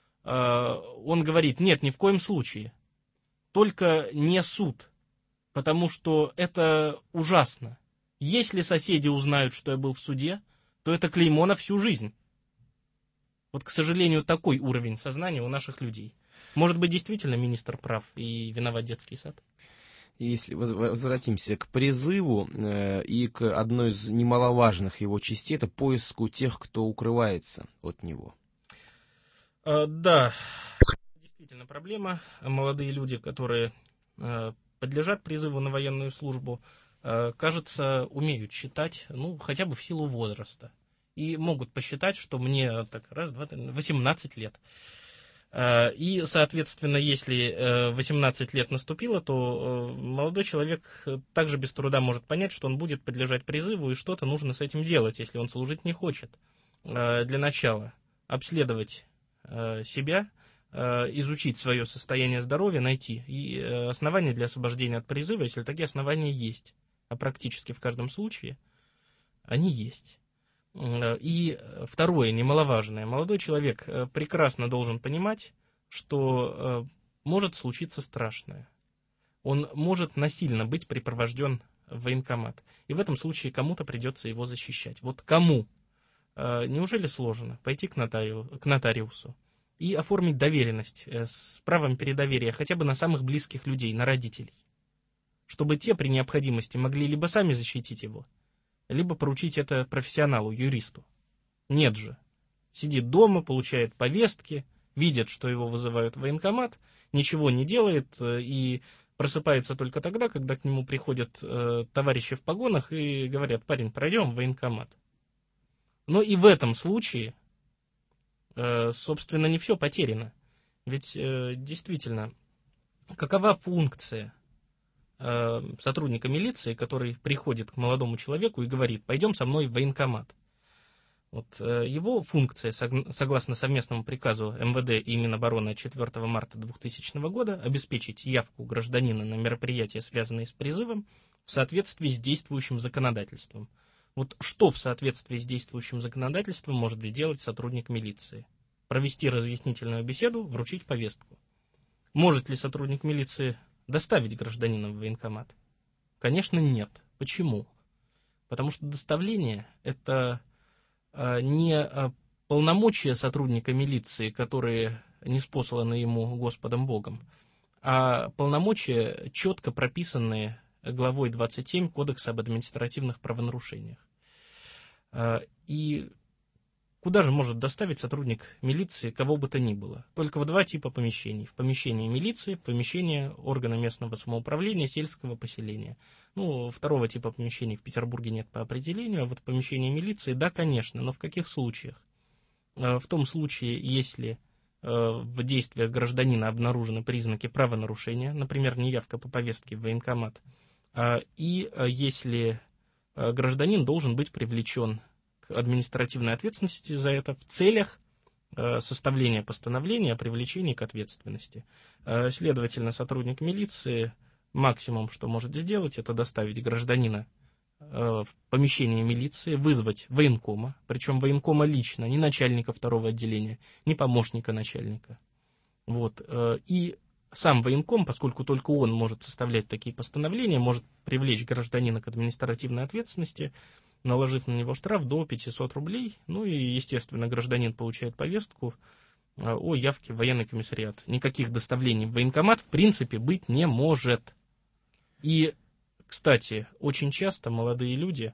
Он говорит, нет, ни в коем случае, только не суд, потому что это ужасно. Если соседи узнают, что я был в суде, то это клеймо на всю жизнь. Вот, к сожалению, такой уровень сознания у наших людей. Может быть, действительно министр прав и виноват детский сад? Если возвратимся к призыву э, и к одной из немаловажных его частей, это поиску тех, кто укрывается от него. А, да, действительно проблема. Молодые люди, которые э, подлежат призыву на военную службу, кажется, умеют считать, ну, хотя бы в силу возраста. И могут посчитать, что мне так, раз, два, три, восемнадцать лет. И, соответственно, если восемнадцать лет наступило, то молодой человек также без труда может понять, что он будет подлежать призыву, и что-то нужно с этим делать, если он служить не хочет. Для начала обследовать себя, изучить свое состояние здоровья, найти и основания для освобождения от призыва, если такие основания есть. А практически в каждом случае они есть. И второе, немаловажное. Молодой человек прекрасно должен понимать, что может случиться страшное. Он может насильно быть припровожден в военкомат. И в этом случае кому-то придется его защищать. Вот кому? Неужели сложно пойти к, нотариу, к нотариусу и оформить доверенность с правом передоверия хотя бы на самых близких людей, на родителей? Чтобы те при необходимости могли либо сами защитить его, либо поручить это профессионалу, юристу. Нет же. Сидит дома, получает повестки, видит, что его вызывают в военкомат, ничего не делает и просыпается только тогда, когда к нему приходят э, товарищи в погонах и говорят, парень, пройдем в военкомат. Но и в этом случае, э, собственно, не все потеряно. Ведь э, действительно, какова функция сотрудника милиции, который приходит к молодому человеку и говорит, пойдем со мной в военкомат. Вот, его функция, согласно совместному приказу эм вэ дэ и Минобороны от четвёртого марта двухтысячного года, обеспечить явку гражданина на мероприятия, связанные с призывом, в соответствии с действующим законодательством. Вот что в соответствии с действующим законодательством может сделать сотрудник милиции? Провести разъяснительную беседу, вручить повестку. Может ли сотрудник милиции доставить гражданина в военкомат? Конечно, нет. Почему? Потому что доставление – это а, не а, полномочия сотрудника милиции, которые ниспосланы ему Господом Богом, а полномочия, четко прописанные главой двадцать семь Кодекса об административных правонарушениях. А, и куда же может доставить сотрудник милиции кого бы то ни было? Только в два типа помещений. В помещении милиции, в помещении органа местного самоуправления, сельского поселения. Ну, второго типа помещений в Петербурге нет по определению, а вот в помещении милиции, да, конечно, но в каких случаях? В том случае, если в действиях гражданина обнаружены признаки правонарушения, например, неявка по повестке в военкомат, и если гражданин должен быть привлечен к административной ответственности за это в целях э, составления постановления о привлечении к ответственности. Э, следовательно, сотрудник милиции максимум, что может сделать, это доставить гражданина э, в помещение милиции, вызвать военкома, причем военкома лично, не начальника второго отделения, не помощника начальника. Вот, э, и сам военком, поскольку только он может составлять такие постановления, может привлечь гражданина к административной ответственности, наложив на него штраф до пятисот рублей. Ну и, естественно, гражданин получает повестку о явке в военный комиссариат. Никаких доставлений в военкомат в принципе быть не может. И, кстати, очень часто молодые люди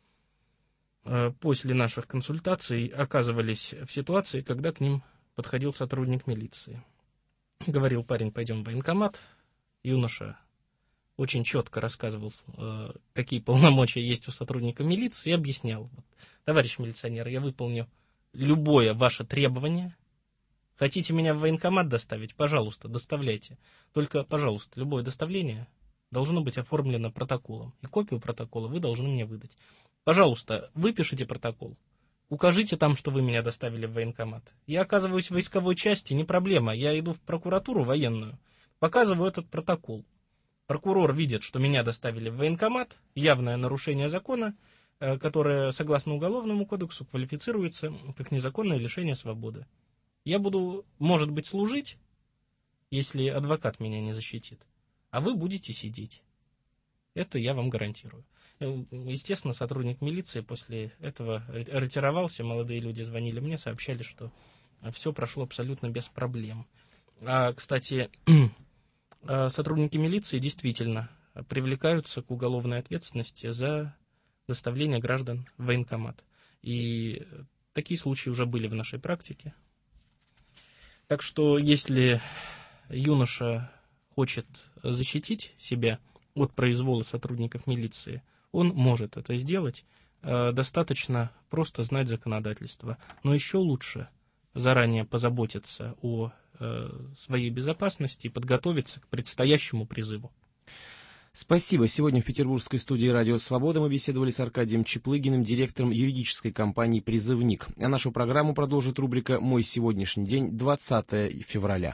после наших консультаций оказывались в ситуации, когда к ним подходил сотрудник милиции. Говорил: парень, пойдем в военкомат. Юноша очень четко рассказывал, какие полномочия есть у сотрудника милиции, и объяснял: товарищ милиционер, я выполню любое ваше требование. Хотите меня в военкомат доставить? Пожалуйста, доставляйте. Только, пожалуйста, любое доставление должно быть оформлено протоколом. И копию протокола вы должны мне выдать. Пожалуйста, выпишите протокол. Укажите там, что вы меня доставили в военкомат. Я оказываюсь в войсковой части, не проблема. Я иду в прокуратуру военную, показываю этот протокол. Прокурор видит, что меня доставили в военкомат, явное нарушение закона, которое, согласно Уголовному кодексу, квалифицируется как незаконное лишение свободы. Я буду, может быть, служить, если адвокат меня не защитит, а вы будете сидеть. Это я вам гарантирую. Естественно, сотрудник милиции после этого ретировался, молодые люди звонили мне, сообщали, что все прошло абсолютно без проблем. А, кстати, сотрудники милиции действительно привлекаются к уголовной ответственности за доставление граждан в военкомат. И такие случаи уже были в нашей практике. Так что, если юноша хочет защитить себя от произвола сотрудников милиции, он может это сделать. Достаточно просто знать законодательство. Но еще лучше заранее позаботиться о своей безопасности и подготовиться к предстоящему призыву. Спасибо. Сегодня в петербургской студии «Радио Свобода» мы беседовали с Аркадием Чаплыгиным, директором юридической компании «Призывник». А нашу программу продолжит рубрика «Мой сегодняшний день», двадцатое февраля.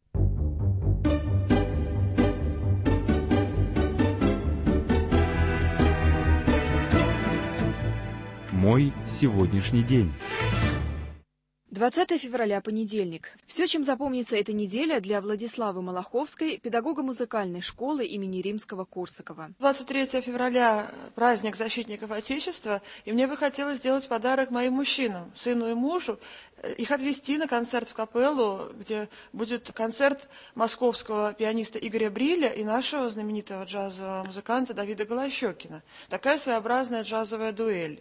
Мой сегодняшний день. двадцатое февраля, понедельник. Все, чем запомнится эта неделя для Владиславы Малаховской, педагога музыкальной школы имени Римского-Корсакова. двадцать третьего февраля праздник защитников Отечества, и мне бы хотелось сделать подарок моим мужчинам, сыну и мужу, их отвезти на концерт в капеллу, где будет концерт московского пианиста Игоря Бриля и нашего знаменитого джазового музыканта Давида Голощекина. Такая своеобразная джазовая дуэль.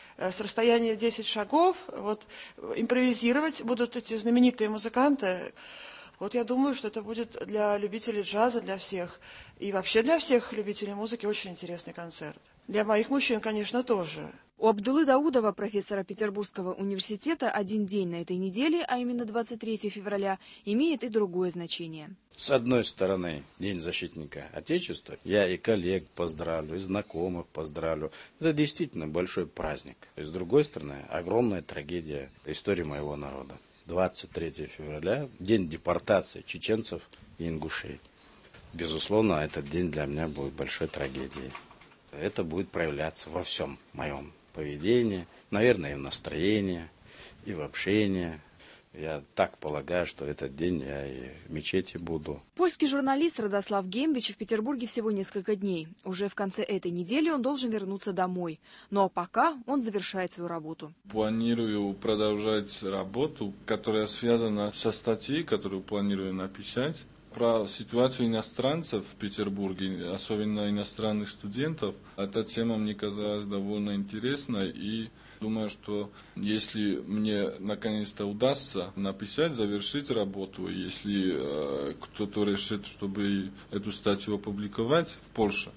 С расстояния десять шагов, вот, импровизировать будут эти знаменитые музыканты. Вот я думаю, что это будет для любителей джаза, для всех, и вообще для всех любителей музыки очень интересный концерт. Для моих мужчин, конечно, тоже. У Абдуллы Даудова, профессора Петербургского университета, один день на этой неделе, а именно двадцать третьего февраля, имеет и другое значение. С одной стороны, День защитника Отечества, я и коллег поздравлю, и знакомых поздравлю. Это действительно большой праздник. И с другой стороны, огромная трагедия истории моего народа. двадцать третьего февраля, день депортации чеченцев и ингушей. Безусловно, этот день для меня будет большой трагедией. Это будет проявляться во всем моем поведении, наверное, и в настроении, и в общении. Я так полагаю, что этот день я и в мечети буду. Польский журналист Радослав Гембич в Петербурге всего несколько дней. Уже в конце этой недели он должен вернуться домой. Но пока он завершает свою работу. Планирую продолжать работу, которая связана со статьей, которую планирую написать. Про ситуацию иностранцев в Петербурге, особенно иностранных студентов. Эта тема мне казалась довольно интересной, и думаю, что если мне наконец-то удастся написать, завершить работу, если э, кто-то решит, чтобы эту статью опубликовать в Польше,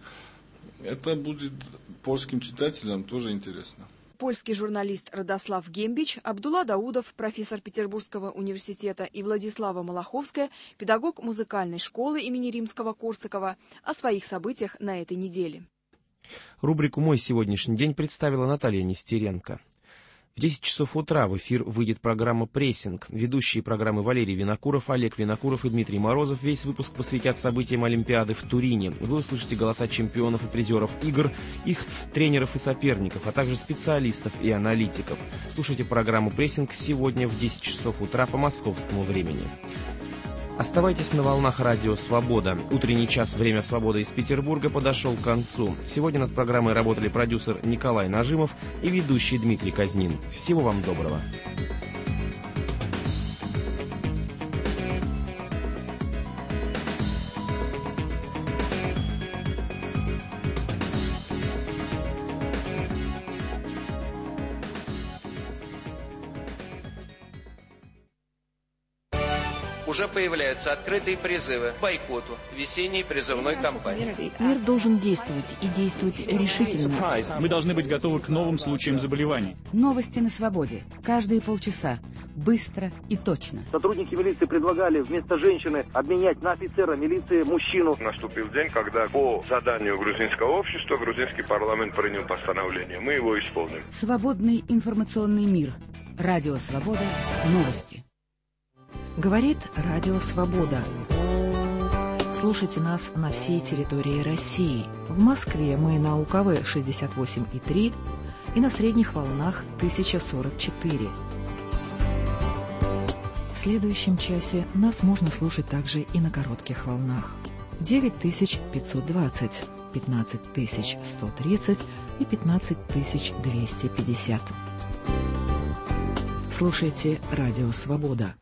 это будет польским читателям тоже интересно. Польский журналист Радослав Гембич, Абдулла Даудов, профессор Петербургского университета, и Владислава Малаховская, педагог музыкальной школы имени Римского-Корсакова, о своих событиях на этой неделе. Рубрику «Мой сегодняшний день» представила Наталья Нестеренко. В десять часов утра в эфир выйдет программа «Прессинг». Ведущие программы Валерий Винокуров, Олег Винокуров и Дмитрий Морозов весь выпуск посвятят событиям Олимпиады в Турине. Вы услышите голоса чемпионов и призеров игр, их тренеров и соперников, а также специалистов и аналитиков. Слушайте программу «Прессинг» сегодня в десять часов утра по московскому времени. Оставайтесь на волнах Радио Свобода. Утренний час «Время свободы» из Петербурга подошел к концу. Сегодня над программой работали продюсер Николай Нажимов и ведущий Дмитрий Казнин. Всего вам доброго. Уже появляются открытые призывы к бойкоту весенней призывной кампании. Мир должен действовать и действовать решительно. Мы должны быть готовы к новым случаям заболеваний. Новости на свободе. Каждые полчаса. Быстро и точно. Сотрудники милиции предлагали вместо женщины обменять на офицера милиции мужчину. Наступил день, когда по заданию грузинского общества грузинский парламент принял постановление. Мы его исполним. Свободный информационный мир. Радио Свобода. Новости. Говорит Радио Свобода. Слушайте нас на всей территории России. В Москве мы на У К В шестьдесят восемь и три и на средних волнах тысяча сорок четыре. В следующем часе нас можно слушать также и на коротких волнах. девять тысяч пятьсот двадцать, пятнадцать тысяч сто тридцать и пятнадцать тысяч двести пятьдесят. Слушайте Радио Свобода.